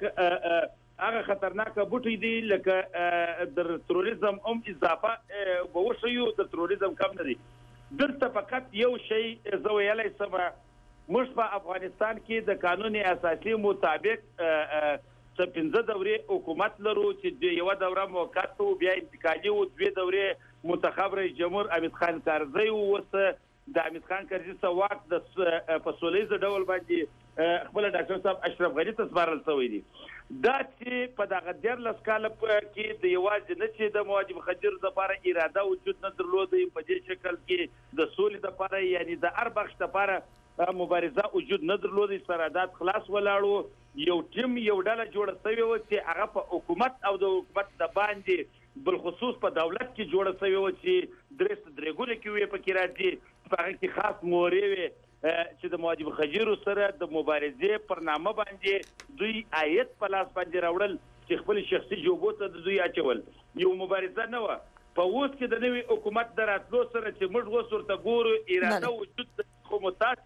بوټي دي لکه د تروریزم اضافه وشيو د تروریزم کم نه دي دلته فقط یو شی زه ویلای سم موږ په افغانستان کې د قانون اساسي مطابق څپنځه دورې حکومت لرو چې یو دوره موقت او بیا انتقالي او دوه دورې منتخب رئیس جمهور امید خان کارزی او د امید خان کارزی سره واک د فسولیز ډول باندې خپل ډاکټر صاحب اشرف غنی ته سپارل شوی دی دا چې په دغه ډیر لسکاله کې د یوازې نه چې د مواجب خجر لپاره اراده وجود نه درلوده په دې شکل کې د سولې لپاره یعنی د هر بخش لپاره مبارزه وجود نه درلوده سرادات خلاص ولاړو یو ټیم یو ډله جوړ شوی و چې هغه په حکومت او د حکومت د باندې بل خصوص په دولت کې جوړ شوی و چې درېګونه کې وي په کې راځي په هغه کې خاص موري وي چې د مواجب خجر سره د مبارزې پرنامه باندې دوی آیت په لاس باندې راوړل چې خپل شخصي جوبو ته دوی اچول یو مبارزه نه و په اوس کې د نوي حکومت دراتلو سره چې موږ وسورته ګورو اراده وجود خو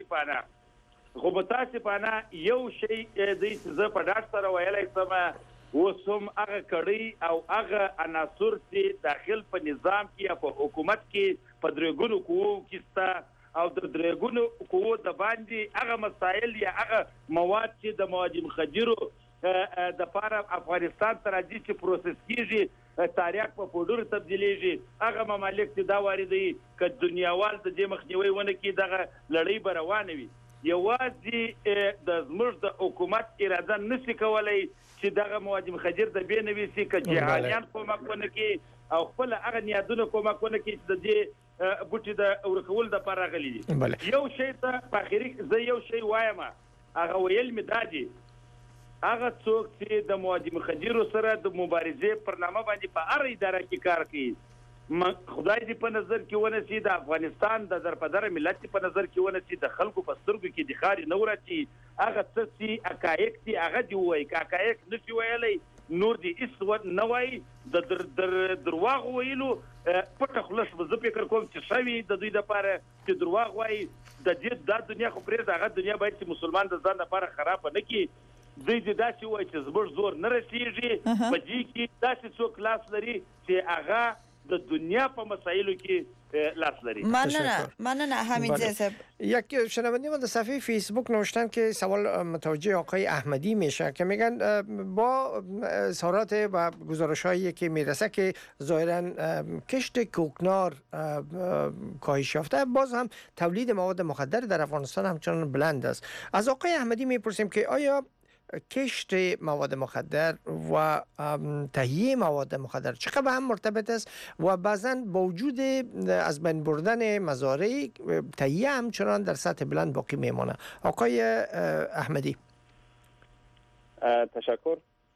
متاسفانه یو شی د څه په ډاټ سره ویلای سم وسوم هغه کړي او هغه عناصر چې داخل په نظام کې یا په حکومت کې په درېګونو کوو کیستا او د درېګونو کوو د باندې هغه مسایل یا هغه مواد چې د مواجم خجرو د پاره افغانستان ته راځي چې پروسس کیږي تاریخ په پودر تبدیلیږي هغه ممالک چې دا واردي ک دنیاوال د دې مخنیوي ونه کې دغه لړۍ روانه وي یوازې د زموږ د حکومت اراده نشي کولای چې دغه مواجم خجر د بینوي سي ک جهانيان کومک ونه کې او خپل هغه نیادونه کومک ونه کې د دې بوټي د ورکول د پاره غلي دي یو شی ته په اخري زه یو شی وایم هغه ویل مداجي هغه څوک چې د مواجم خجر سره د مبارزې پرنامه باندې په هر اداره کې کار کوي خدای دې په نظر کې ونسي د افغانستان د درپدر ملت په نظر کې ونسي د خلکو په سترګو کې د خاري نور چې هغه څه چې حقایق دي هغه دی وایي حقایق نشي ویلي نور دي اس نه وایي د درواغ ویلو پټه خلاص زه فکر کوم چې شوی د دوی لپاره چې درواغ وایي د دې د دنیا خو پرې هغه دنیا باید چې مسلمان د ځان لپاره خراب نه کی دوی دې داسې وایي چې زبر زور نه رسیږي په دې کې داسې څوک لاس لري چې هغه د دنیا په مسایلو کې لاس لري. مننه حمید صاحب. یک شنونده ما در صفحه فیسبوک نوشتن که سوال متوجه آقای احمدی میشه که میگن با اظهارات و گزارش‌هایی که میرسه که ظاهراً کشت کوکنار کاهش یافته، باز هم تولید مواد مخدر در افغانستان همچنان بلند است. از آقای احمدی میپرسیم که آیا کشت مواد مخدر و تهیه مواد مخدر چقدر به هم مرتبط است و بعضاً با وجود از بین بردن مزارع تهیه همچنان در سطح بلند باقی میمانه؟ آقای احمدی. تشکر.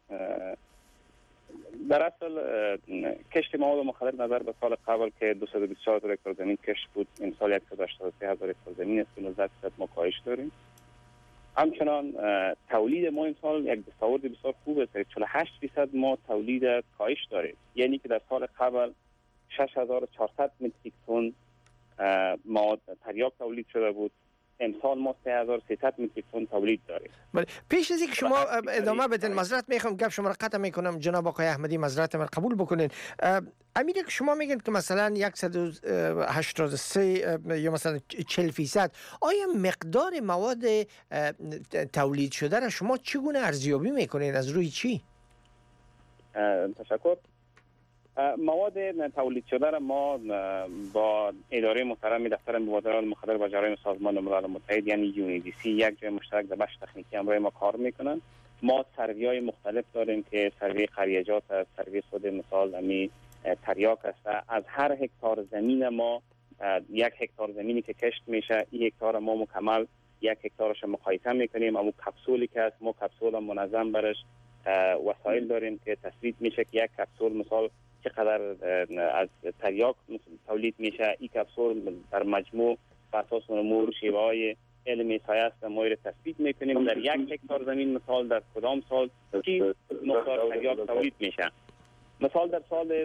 در اصل کشت مواد مخدر نظر به سال قبل که 224 هکتار زمین کشت بود، این سال 183,000 هکتار زمین است که 19% ما کاهش داریم. همچنان تولید ما امسال یک دستاورد بسیار خوب است. 48% ما تولید کاهش داریم، یعنی که در سال قبل 6,400 متریک تن مواد تریاک تولید شده بود، امسال ما 3,300 متریک تن تولید داریم. بله، پیش از اینکه شما ادامه بدین معذرت میخوام گپ شما را قطع میکنم جناب آقای احمدی، معذرت من قبول بکنین. امیر که شما میگین که مثلا 183 یا مثلا 40%، آیا مقدار مواد تولید شده را شما چگونه ارزیابی میکنین؟ از روی چی؟ تشکر. مواد تولید شده را ما با اداره محترم دفتر مبادرات مخدر و جرایم سازمان ملل متحد یعنی UNODC یک جای مشترک در بخش تکنیکی همراه ما کار میکنن. ما سروی های مختلف داریم که سروی خریجات است، سروی خود مثال امی تریاک است. از هر هکتار زمین ما 1 هکتار زمینی که کشت میشه، این هکتار ما مکمل 1 هکتارش مقایسه میکنیم. اما کپسولی که است ما کپسول منظم برش وسایل داریم که تثبیت میشه که یک کپسول مثال چقدر از تریاک تولید میشه. این کپسول در مجموع بر اساس امور شیوه‌های علمی ساینس ما را تثبیت میکنیم در 1 هکتار زمین مثال در کدام سال چی مقدار تریاک تولید میشه. مثال در سال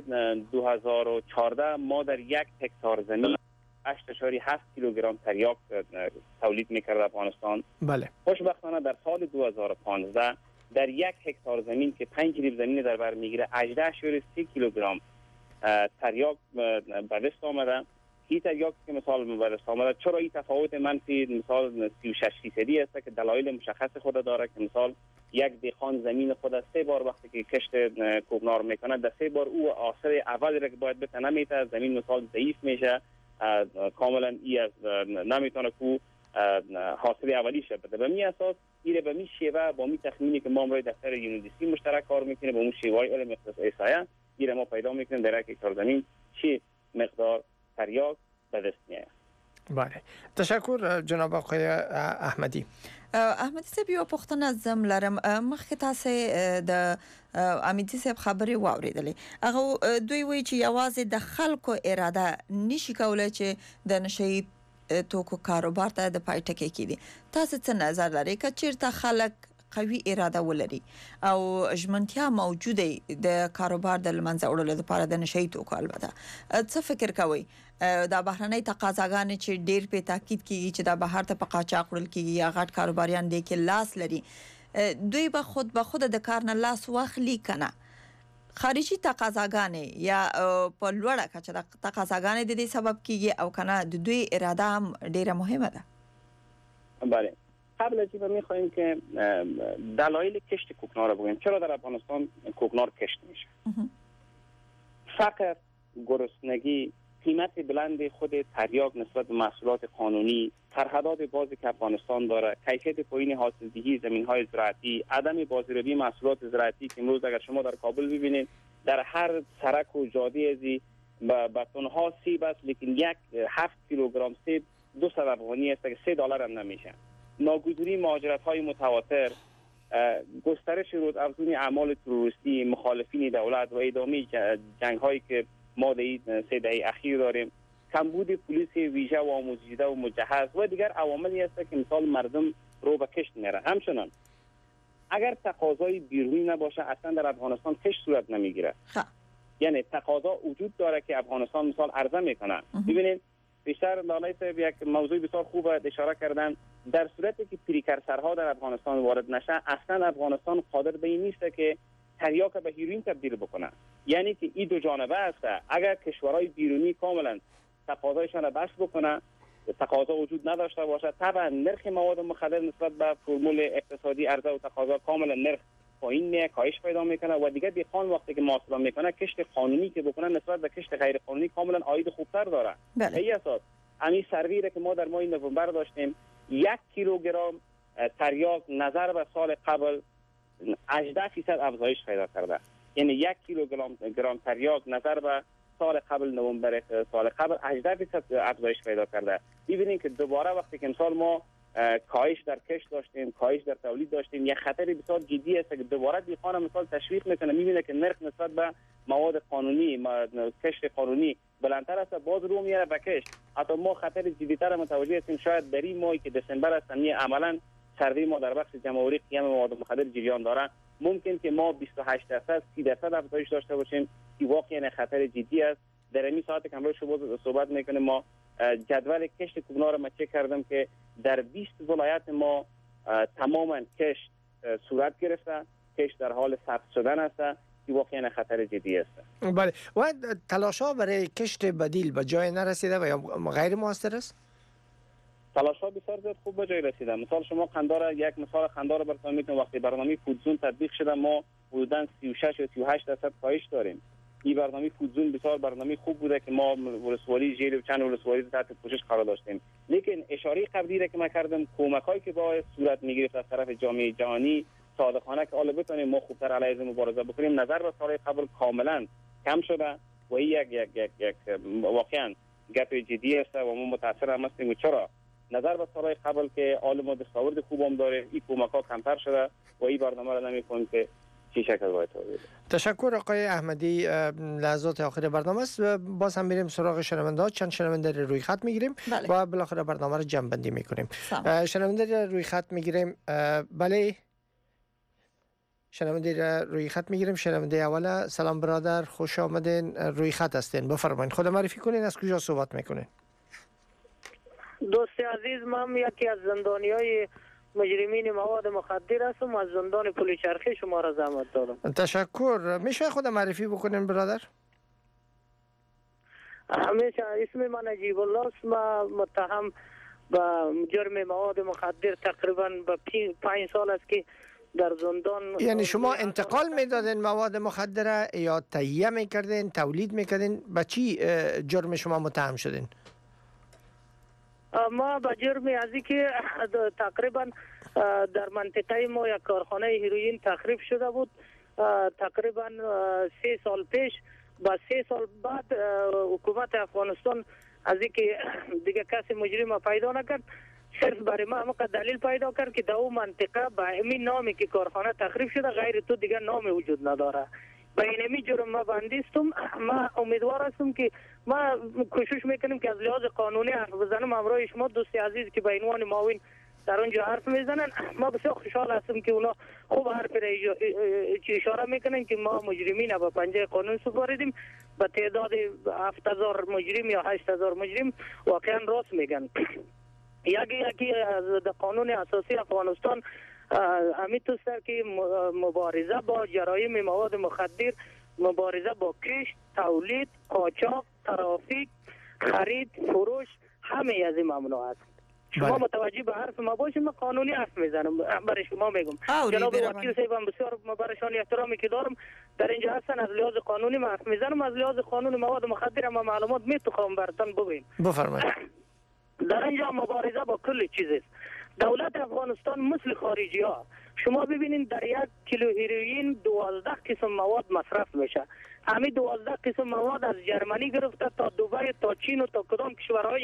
2014 ما در 1 هکتار زمین 8.7 کیلوگرم تریاک تولید میکرد افغانستان. بله. خوشبختانه در سال 2015 در 1 هکتار زمین که 5 کیلو زمین در بر میگیره 18.3 کیلوگرم تریاک به دست آمده. این تریاک که مثال به دست آمده، چرا این تفاوت منفی مثال 36% است که دلایل مشخص خود داره که مثال یک دیخان زمین خود 3 بار وقتی که کشت کوکنار میکنه در 3 بار او آثار اولی را که باید بتنه میته، زمین مثال ضعیف میشه، کاملا ای از نمیتونه کو حاصل اولیش بده. به می اساس ایره به می شیوه با می تخمینی که ما امروز دفتر UNODC مشترک کار میکنه با اون شیوه علم احصایه ایره ما پیدا میکنیم در 1 هکتار زمین چی مقدار تریاک به دست میاد. بله، تشکر جناب آقای احمدی. احمدی صاحب یو پوښتنه زم لرم، مخکې تاسو د امیدي صاحب خبرې واوریدلې. هغه دوی وایي چې یوازې د خلکو اراده نشي کولای چې د نشي توکو کاروبار ته د پای ټکی کړي. تاسو څه نظر لرئ که چیرته خلک قوي اراده ولري او ژمنتیا موجوده د کاروبار د لمنځه وړلو لپاره د نشي توکو؟ البته څه فکر کوئ دا بهرنۍ تقاضاګانې چې ډېر په تاکید کیږي چې دا بهر ته په قاچاق وړل کیږي یا غټ کاروباریان دي کې لاس لري، دوی به خود د کار نه لاس واخلي کنه؟ خارجي تقاضاګانې یا په لوړه کچه د تقاضاګانې د دې سبب کیږي او کنه د دوی اراده هم ډیره مهمه ده. بله، قبل از این میخوایم که دلایل کشت کوکنار رو بگیم. چرا در افغانستان کوکنار کشت میشه؟ فقر، گرسنگی، قیمت بلند خود تریاک نسبت به محصولات قانونی، سرحدات بازی که افغانستان داره، کیفیت پایین حاصلدهی زمین‌های زراعتی، عدم بازاریابی محصولات زراعتی که امروز اگر شما در کابل ببینید در هر سرک و جاده ازی با تنها سیب است، لیکن 7 کیلوگرم سیب 200 افغانی است که $3 هم نمیشه. ناگزیری مهاجرت‌های متواتر، گسترش رودافزون اعمال تروریستی، مخالفین دولت و ادامه جنگ‌هایی که ما در این 3 دهه اخیر داریم. کمبود پلیس ویژه و آموزیده و مجهز و دیگر عواملی است که مثال مردم رو به کشت میره. همچنان اگر تقاضای بیرونی نباشه اصلا در افغانستان کشت صورت نمیگیره. یعنی تقاضا وجود داره که افغانستان مثال عرضه میکنه. ببینید بیشتر لالای صاحب یک موضوع بسیار خوب اشاره کردن. در صورتی که پریکرسرها در افغانستان وارد نشه اصلا افغانستان قادر به این نیست که تریاک به هیروئین تبدیل بکنه. یعنی که این دو جانبه است. اگر کشورهای بیرونی کاملا تقاضایشان را بس بکنه، تقاضا وجود نداشته باشه، طبعا نرخ مواد مخدر نسبت به فرمول اقتصادی عرضه و تقاضا کاملا نرخ پایین میاد، کاهش پیدا میکنه و دیگه دیخان وقتی که محاسبه میکنه کشت قانونی که بکنه نسبت به کشت غیر قانونی کاملا عاید خوبتر داره. به این اساس همین سروی که ما در ماه نوامبر داشتیم 1 کیلوگرم تریاک نظر به سال قبل 18% افزایش پیدا کرده. یعنی 1 کیلوگرم تریاک نظر به سال قبل نوامبر سال قبل 18% افزایش پیدا کرده. ببینید که دوباره وقتی که مثال ما کاهش در کشت داشتیم، کاهش در تولید داشتیم، یک خطر بسیار جدی است که دوباره دیخان مثال تشویق میکنه، میبینه که نرخ نسبت به مواد قانونی، کشت قانونی بلندتر است، باز رو میاره به کشت. حتی ما خطر جدی‌تر متوجه هستیم شاید در این ماهی که دسامبر است، عملاً سروی ما در بخش جمهوری قیم مواد مخدر جریان داره، ممکن که ما 28% 30% افزایش داشته باشیم که واقعا خطر جدی است. در این ساعت که امروز شما صحبت میکنیم ما جدول کشت کوبنا رو چک کردم که در 20 ولایت ما تماما کشت صورت گرفته، کشت در حال ثبت شدن است که واقعا خطر جدی است. بله و تلاش‌ها برای کشت بدیل به جای نرسیده و یا غیر موثر است؟ تلاش‌ها بسیار زیاد خوب به جای رسیده. مثال شما قندار، یک مثال قندار براتون میگم، وقتی برنامه فودزون تطبیق شده ما حدوداً 36 یا 38% کاهش داریم. این برنامه فودزون بسیار برنامه خوب بوده که ما ولسوالی ژیل و چند ولسوالی تحت پوشش قرار داشتیم. لیکن اشاره قبلی را که من کردم، کمک‌هایی که باید صورت می‌گرفت از طرف جامعه جهانی صادقانه که حالا بتونیم ما خوبتر علیه مبارزه بکنیم، نظر به سال قبل کاملا کم شده و این یک واقعا گپ جدی است و ما متأثر هم هستیم. چرا؟ نظر به سال قبل که عالم دستاورد خوب هم داره، این کمک‌ها کمتر شده و این برنامه را نمی‌کنیم که چی شکل باید تغییر. تشکر آقای احمدی. لحظات آخر برنامه است. باز هم میریم سراغ شنونده. چند شنونده روی خط میگیریم و بالاخره برنامه رو جمع بندی میکنیم. شنونده روی خط میگیریم. بله شنونده روی خط میگیریم. شنونده اول. سلام برادر، خوش آمدین، روی خط هستین، بفرمایید خود معرفی کنین، از کجا صحبت میکنین؟ دوست عزیز، من یکی از زندانیای مجرمین مواد مخدر هستم، از زندان پلچرخی شما را زحمت دارم. تشکر. میشه خود معرفی بکنین برادر؟ همیشه اسم من نجیب الله است. من متهم به جرم مواد مخدر تقریبا به 5 سال است که در زندان. یعنی شما انتقال میدادین مواد مخدر یا تهیه میکردین، تولید میکردین؟ به چی جرم شما متهم شدین؟ ما به جرم از اینکه تقریبا در منطقه ما یک کارخانه هیروئین تخریب شده بود تقریبا 3 سال پیش. با 3 سال بعد حکومت افغانستان از اینکه دیگه کسی مجرم پیدا نکرد، صرف برای ما همه دلیل پیدا کرد که در اون منطقه با همین نامی که کارخانه تخریب شده غیر تو دیگه نامی وجود نداره. با این جرم ما بندیستم. ما امیدوار هستم که ما کوشش میکنیم که از لحاظ قانونی حرف بزنم. همراه شما دوست عزیز که به عنوان معاون در اونجا حرف میزنن، ما بسیار خوشحال هستم که اونا خوب حرف را اشاره میکنن که ما مجرمین به پنجه قانون سپاریدیم. به تعداد 7000 مجرم یا 8000 مجرم واقعا راست میگن. یکی از قانون اساسی افغانستان همین است که مبارزه با جرایم مواد مخدر، مبارزه با کشت، تولید، قاچاق، ترافیک، خرید، فروش، همه از این ممنوعات. شما متوجه به حرف ما باشید، من قانونی حرف میزنم، برای شما میگم. جناب وکیل صاحبم بسیار برایشان احترامی که دارم در اینجا هستن، از لحاظ قانونی من حرف میزنم. از لحاظ قانون مواد مخدر ما معلومات میتونم براتون بگم. بفرمایید. در اینجا مبارزه با کل چیز است. دولت افغانستان مثل خارجی ها، شما ببینید در 1 کیلو هیروئین 12 قسم مواد مصرف میشه. همین 12 قسم مواد از جرمنی گرفته تا دبی تا چین و تا کدام کشورهای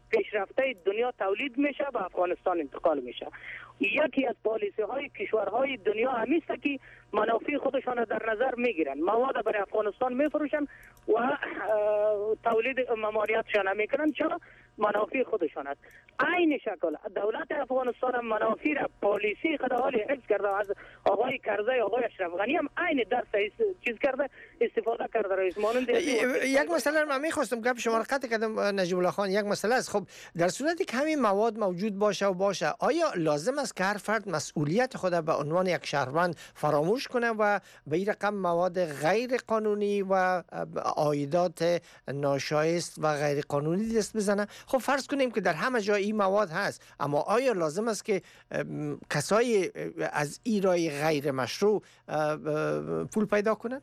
پیشرفته دنیا تولید میشه به افغانستان انتقال میشه. یکی از پالیسی های کشورهای دنیا همیست که منافع خودشان در نظر میگیرن، مواد برای افغانستان میفروشن و تولید ممانعتشان میکنن چرا منافع خودشان است. عین شکل دولت افغانستان هم منافع را پالیسی خود حال حفظ کرده، از آقای کرزی آقای اشرف غنی هم عین درس چیز کرده استفاده کرده. رئیس مانند یک مسئله من میخواستم گپ شما را قطع کردم نجیب الله خان. یک مسئله است، خب در صورتی که همین مواد موجود باشه آیا لازم است که هر فرد مسئولیت خود به عنوان یک شهروند فراموش کنه و به این رقم مواد غیر قانونی و عایدات ناشایست و غیر قانونی دست بزنه؟ خب فرض کنیم که در همه جا این مواد هست، اما آیا لازم است که کسای از ایرای غیر مشروع پول پیدا کنند؟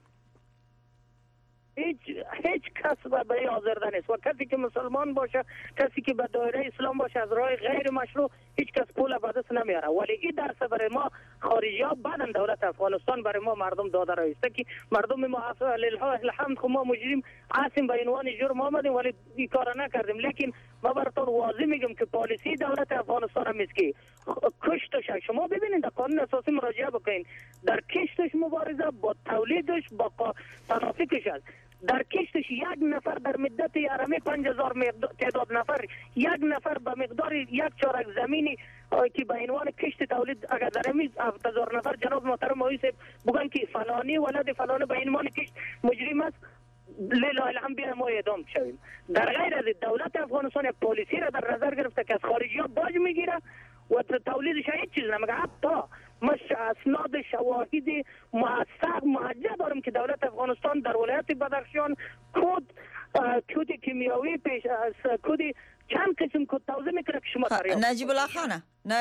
هیچ کس به این حاضر نیست و کسی که مسلمان باشه، کسی که به دایره اسلام باشه از راه غیر مشروع هیچ کس پول به دست نمیاره. ولی این درس برای ما خارجی ها بعدن دولت افغانستان برای ما مردم داده رایسته که مردم ما لله الحمد خو ما مجرم عاصم به عنوان جرم آمدیم ولی این کار نکردیم. لیکن ما براتون واضح میگم که پالیسی دولت افغانستان هم است که کشتش شما ببینید در قانون اساسی مراجعه بکنید، در کشتش مبارزه با تولیدش با ترافیکش است. در کشتش یک نفر در مدت ارمه 5000 تعداد نفر، یک نفر به مقدار یک چارک زمینی که به عنوان کشت تولید اگر در امیز 7000 نفر جناب محترم آقای صاحب بگن که فلانی ولد فلانی به عنوان کشت مجرم است، لیلا الحمد بیا ما اعدام شویم. در غیر از دولت افغانستان یک پالیسی را در نظر گرفته که از خارجی ها باج میگیره و تولیدش هیچ چیز نمیگه. حتی ما اسناد شواهد موثق محجه دارم که دولت افغانستان در ولایت بدخشان کود کیمیاوی پیش از کود چند قسم کود توزیع میکنه که شما دریافت. نجیب الله خان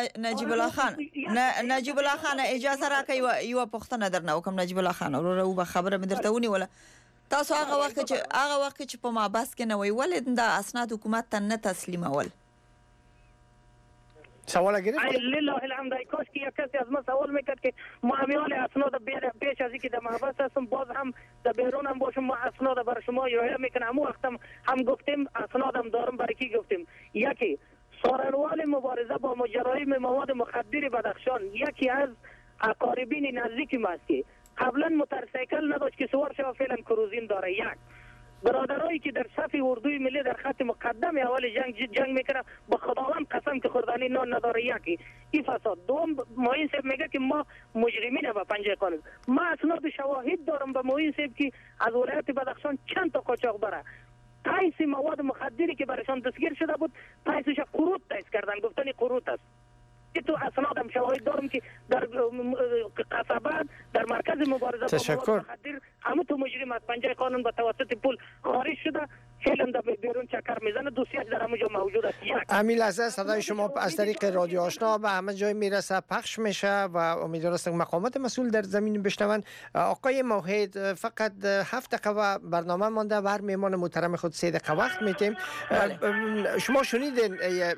نجیب الله خان اجازه راکړئ یو پوښتنه درنه وکم. نجیب الله خان ورور او به خبره مې درته ونیوله. تاسو هغه وخت چې په مابس کې نه وی ولې د اسناد حکومت ته نه تسلیمول؟ سوال گرفت؟ لله الحمد. کاش که یک کسی از ما سوال میکرد که ما همیان اسناد پیش از اینکه در محبس هستم باز هم در بیرون هم باشم ما اسناد برای شما ارائه میکنم. همون وقت هم گفتیم اسنادم دارم. برای کی گفتیم؟ یکی سارنوال مبارزه با جرایم مواد مخدر بدخشان یکی از اقاربین نزدیک ما است که قبلا موتورسیکل نداشت که سوار شود، فعلا کروزین داره. یک برادرایی که در صف اردوی ملی در خط مقدم اول جنگ میکنه با خداوند قسم که خوردنی نان نداره. یکی این فساد. دوم معین صاحب میگه که ما مجرمین به پنجه قانون. ما اسناد شواهد دارم به معین صاحب که از ولایت بدخشان چند تا قاچاق بره تایس مواد مخدری که برایشان دستگیر شده بود تایسش قروت تایس کردن، گفتن قروت است. تو اسنادم شواهد دارم که در قصبات در مرکز مبارزه با مواد مخدر همه تو مجرم از پنجه قانون به توسط پول خارج شده، فعلا در بیرون چکر میزنه. دوسیش در همه جا موجود است. همین لحظه صدای شما از طریق رادیو آشنا به همه جای میرسه، پخش میشه و امیدوارم که مقامات مسئول در زمین بشنون. آقای موحد فقط 7 دقیقه و برنامه مانده و هر میهمان محترم خود 3 دقیقه وقت میتیم. شما شنیدین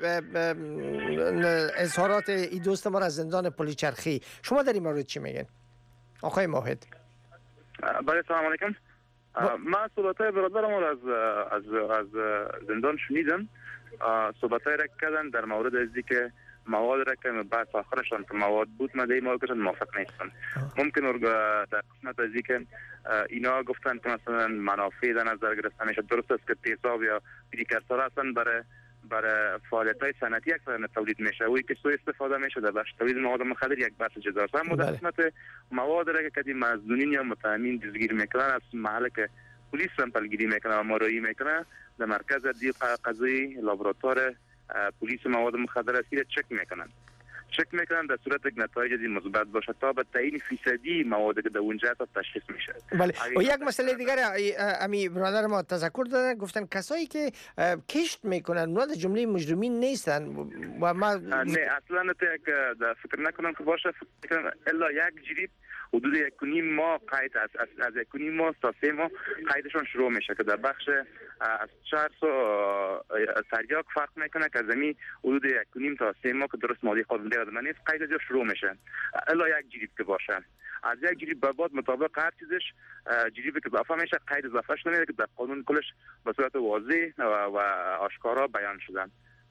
اظهارات این دوست ما از زندان پلیچرخی، شما در این مورد چی میگین آقای موحد؟ بله سلام علیکم. من صحبت‌های برادرم از زندان شنیدم. صحبت‌های را کردن در مورد ازی که مواد را که بعد آخرشان که مواد بود من در موردشان موافق نیستم. ممکن در قسمت ازی که اینا گفتن که مثلا منافع در نظر گرفته میشه. درست است که تیزاب یا پریکرسور هستن برای فعالیت‌های صنعتی اکثرا تولید میشه و که سوء استفاده میشه در بخش تولید مواد مخدر یک بحث جداست. اما در قسمت مواد را که کدی مظنونین یا متهمین دستگیر میکنن از محل که پلیس سمپلگیری میکنه و مارایی میکنه در مرکز دی قضایی لابراتوار پلیس مواد مخدر است چک میکنن در صورت که نتایج مثبت باشه تا به تعیین فیصدی مواد که در اونجا هست تشخیص میشه. بله. و یک مسئله دیگر امی برادر ما تذکر دادن، گفتن کسایی که کشت میکنن اونها جمله مجرمین نیستن و ما نه اصلا در فکر نکنم که باشه. فکر الا یک جریب حدود 1.5 ماه قید از 1.5 ماه تا 3 ماه قیدشون شروع میشه که در بخش از 400 تریاک فرق میکنه که زمین حدود 1.5 تا 3 ماه که درست ماده قانون دیاد من نیست قید جو شروع میشه الا یک جریب که باشه. از یک جریب به بعد مطابق هر چیزش جریبی که اضافه میشه قید اضافه شده که در قانون کلش به صورت واضح و آشکارا بیان شدن.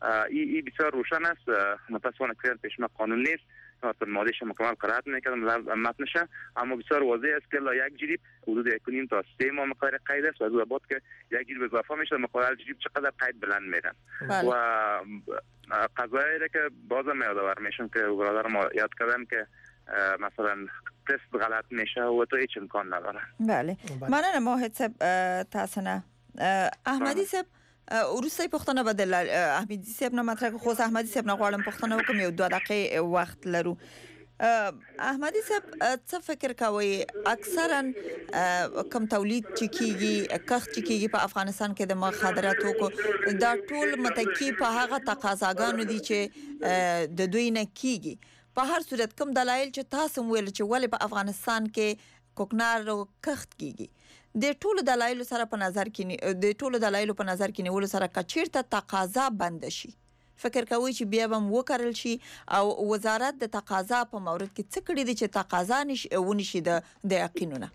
این بسیار روشن است. متاسفانه که پیشنهاد قانون نیست، مادهش مکمل قرائت نکردم متنشه، اما بسیار واضح است که یک جریب حدود 1.5 تا 3 ماه مقدار قید است و از بعد که یک جریب اضافه میشه مقدار جریب چقدر قید بلند میرن. و قضایی که بازم یادآور میشم که برادر ما یاد کردن که مثلا تست غلط میشه و تو هیچ امکان نداره. بله مننه ماهد صاحب تاسو نه احمدي صاحب وروسته پښتنه بدل احمدي صاحب نه مطرح خو احمدي صاحب نه غواړم پښتنه وکم یو 2 دقیقې وخت لرو. احمدي صاحب څه فکر کوي اکثرا کم تولید چې کیږي کښت چې کیږي په افغانستان کې د مخدراتو کو دا ټول متکی په هغه تقاضاګانو دي چې د دوی نه کیږي. په هر صورت کوم دلایل چې تاسو ویل چې ولې په افغانستان کې کوکنار او کښت کیږي د ټولو دلایل سره په نظر کې نیول سره کچیرته تقاضا بند شي فکر کوي چې بیا هم وکړل شي او وزارت د تقاضا په مورد کې څه کړی دي چې تقاضا ونشي د یقینونه.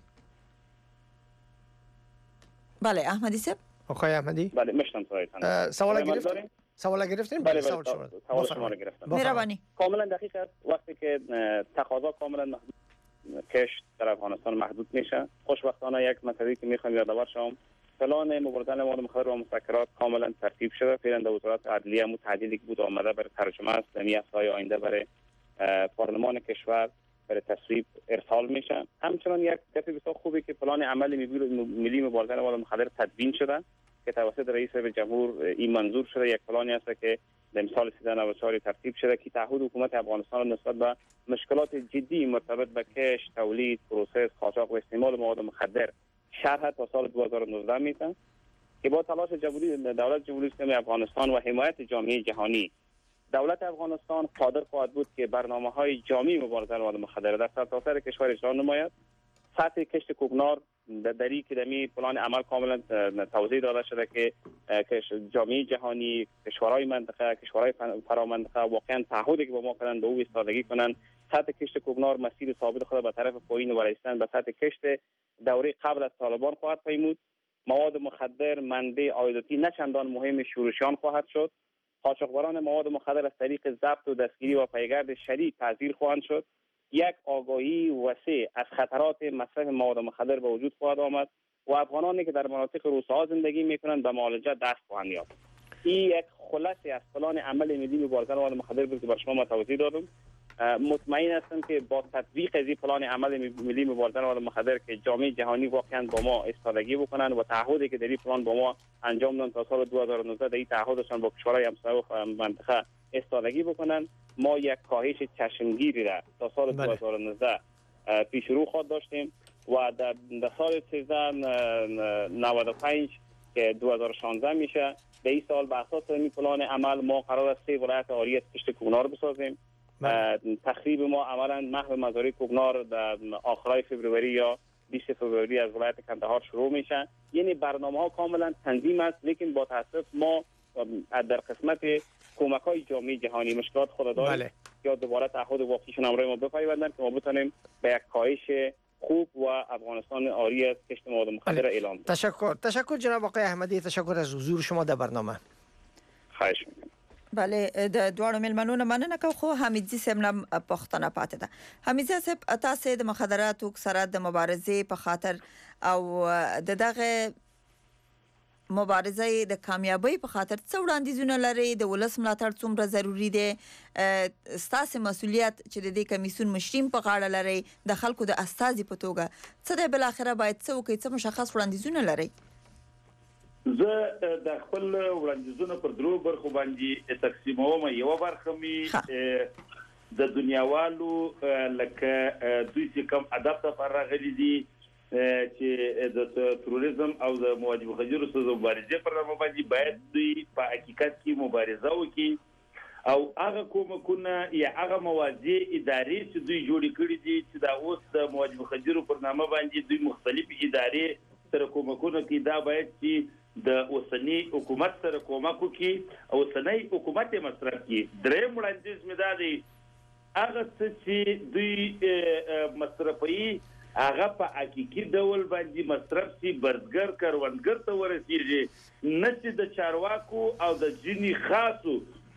بله احمدي صاحب. آقای احمدی. بله مشتم سوال گرفتیم. بله سوال شما رو گرفتم. مهربانی. کاملا دقیق است. وقتی که تقاضا کاملا محدود کشت در افغانستان محدود میشه، خوشبختانه یک مسئله که میخوام یادآور شم، پلان مبارزه مواد مخدر و مسکرات کاملا ترتیب شده. فعلا در وزارت عدلیه متعددی که بود آمده برای ترجمه است، در هفته‌های آینده برای پارلمان کشور برای تصویب ارسال میشه. همچنان یک کتاب بسیار خوبی که پلان عمل ملی مبارزه مواد مخدر تدوین شده که توسط رئیس جمهور این منظور شده. یک پلانی است که در سال 1394 ترتیب شده که تعهد حکومت افغانستان نسبت به مشکلات جدی مرتبط به کشت، تولید، پروسس، قاچاق و استعمال مواد مخدر شرح تا سال 2019 میتن که با تلاش دولت جمهوری اسلامی افغانستان و حمایت جامعه جهانی دولت افغانستان قادر خواهد بود که برنامه‌های جامع مبارزه مواد مخدر در سرتاسر کشور اجرا نماید. سطح کشت کوکنار دری که دمی پلان عمل کاملا توضیح داده شده که جامعه جهانی، کشورهای منطقه، کشورهای فرامنطقه واقعا تعهدی که با ما کردن به او ایستادگی کنن. سطح کشت کوکنار مسیر ثابت خود به طرف پایین و رسیدن به سطح کشت دوره قبل از طالبان خواهد پیمود. مواد مخدر منبع عایداتی نه چندان مهم شورشیان خواهد شد. قاچاقبران مواد مخدر از طریق ضبط و دستگیری و پیگرد شدید تعزیر خواهند شد. یک آگاهی وسیع از خطرات مصرف مواد مخدر به وجود خواهد آمد و افغانانی که در مناطق روستاها زندگی میکنند به معالجه دست خواهند یافت. این یک خلاصه از پلان عمل ملی مبارزه مواد مخدر بود که بر شما توضیح دادم. مطمئن هستم که با تطبیق از این پلان عمل ملی مبارزه مواد مخدر که جامعه جهانی واقعا با ما ایستادگی بکنند و تعهدی که در این پلان با ما انجام دادن تا سال 2019 در این تعهدشان با کشورهای همسایه و منطقه ایستادگی بکنند، ما یک کاهش چشمگیری را تا سال 2019 پیش رو خواهد داشتیم و در سال 1395 که 2016 میشه در این سال به اساس این پلان عمل ما قرار است 3 ولایت عاری از کشت کوکنار بسازیم. تخریب ما عملا محو مزارع کوکنار در آخرای فوریه یا 20 فوریه از ولایت کندهار شروع میشه. یعنی برنامه‌ها کاملا تنظیم است، لیکن با تاسف ما در قسمت کمک‌های جامعه جهانی مشکلات خود داریم یا دوباره تعهد واقعیشون همراه ما بپیوندن که ما بتونیم به یک کاهش خوب و افغانستان عاری از کشت مواد مخدر اعلام کنیم. تشکر جناب آقای احمدی، تشکر از حضور شما در برنامه. خواهش می‌کنم. بله د دوړو ملمنونو مننه کوم. خو حمیدزي صاحب نه پښتنه پاتې ده. حمیدزي صاحب تاسو د مخدراتو سره د مبارزې په خاطر او دغه مبارزه د کامیابی په خاطر څو وړاندیزونه لري؟ د ولس ملاتړ څومره ضروری دی؟ ستاسو مسؤلیت چې د دې کمیسیون مشریم په غاړه لري د خلکو د استازي په توګه څه د بل اخره باید څه وکړي؟ څه مشخص وړاندیزونه لري؟ زه د خپل وړاندیزونو پر درو برخو باندې تقسیموم. یو برخه می د دنیاوالو لکه دوی چې کوم ادب ته راغلي دي چې د تروریزم او د مواد مخدر سره مبارزه پر باندې باید دوی په حقیقت کې مبارزه وکړي او هغه کومه یا هغه موازی ادارې چې دوی جوړ کړي دي چې دا اوس د مواد مخدر پر نامه باندې دوی مختلف ادارې سره کومه کې دا باید چې د اوسنی حکومت سره کومک وکړي او اوسنی حکومت مصرف کړي. دریم وړاندیز مې دا دی هغه چې دوی مصرفي هغه په حقيقي ډول باندې مصرف سي برزګر کروندګر ته ورسیږي، نه چې د چارواکو او د جني خاصو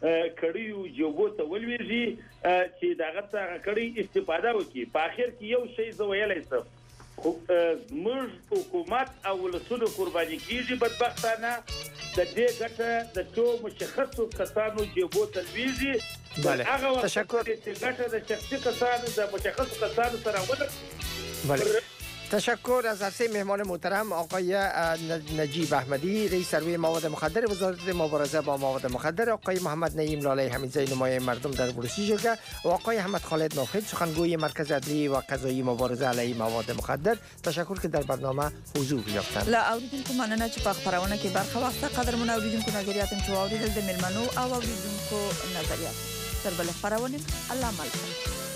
کړیو جوبو ته ولويږي چې داغه څنګه کړی استفاده وکړي په اخر کې یو شی زه ویلای شم موږ حکومت او ولسونو قرباني کیږي بدبختانه د دې ګټه د ټول مشخصو کسانو جوبو ته لويږي بله تشکر چې ګټه د شخصي کسانو د مشخصو کسانو سره ولر بله تشکر از عرض مهمان محترم آقای نجیب احمدی رئیس سروی مواد مخدر وزارت مبارزه با مواد مخدر، آقای محمد نعیم لاله حمیدزی نماینده مردم در بروسیل جرگه و آقای احمد خالد ناخد سخنگوی مرکز عدلیه و قضایی مبارزه علیه مواد مخدر. تشکر که در برنامه حضور یافتند. لا اوریدونکو مننه چې په خبرونه کې برخه واخیسته. قدرمن اوریدونکو نظریات مو اوریدل د ملمنو او اوریدونکو نظریات تر بل خبرونه الله مل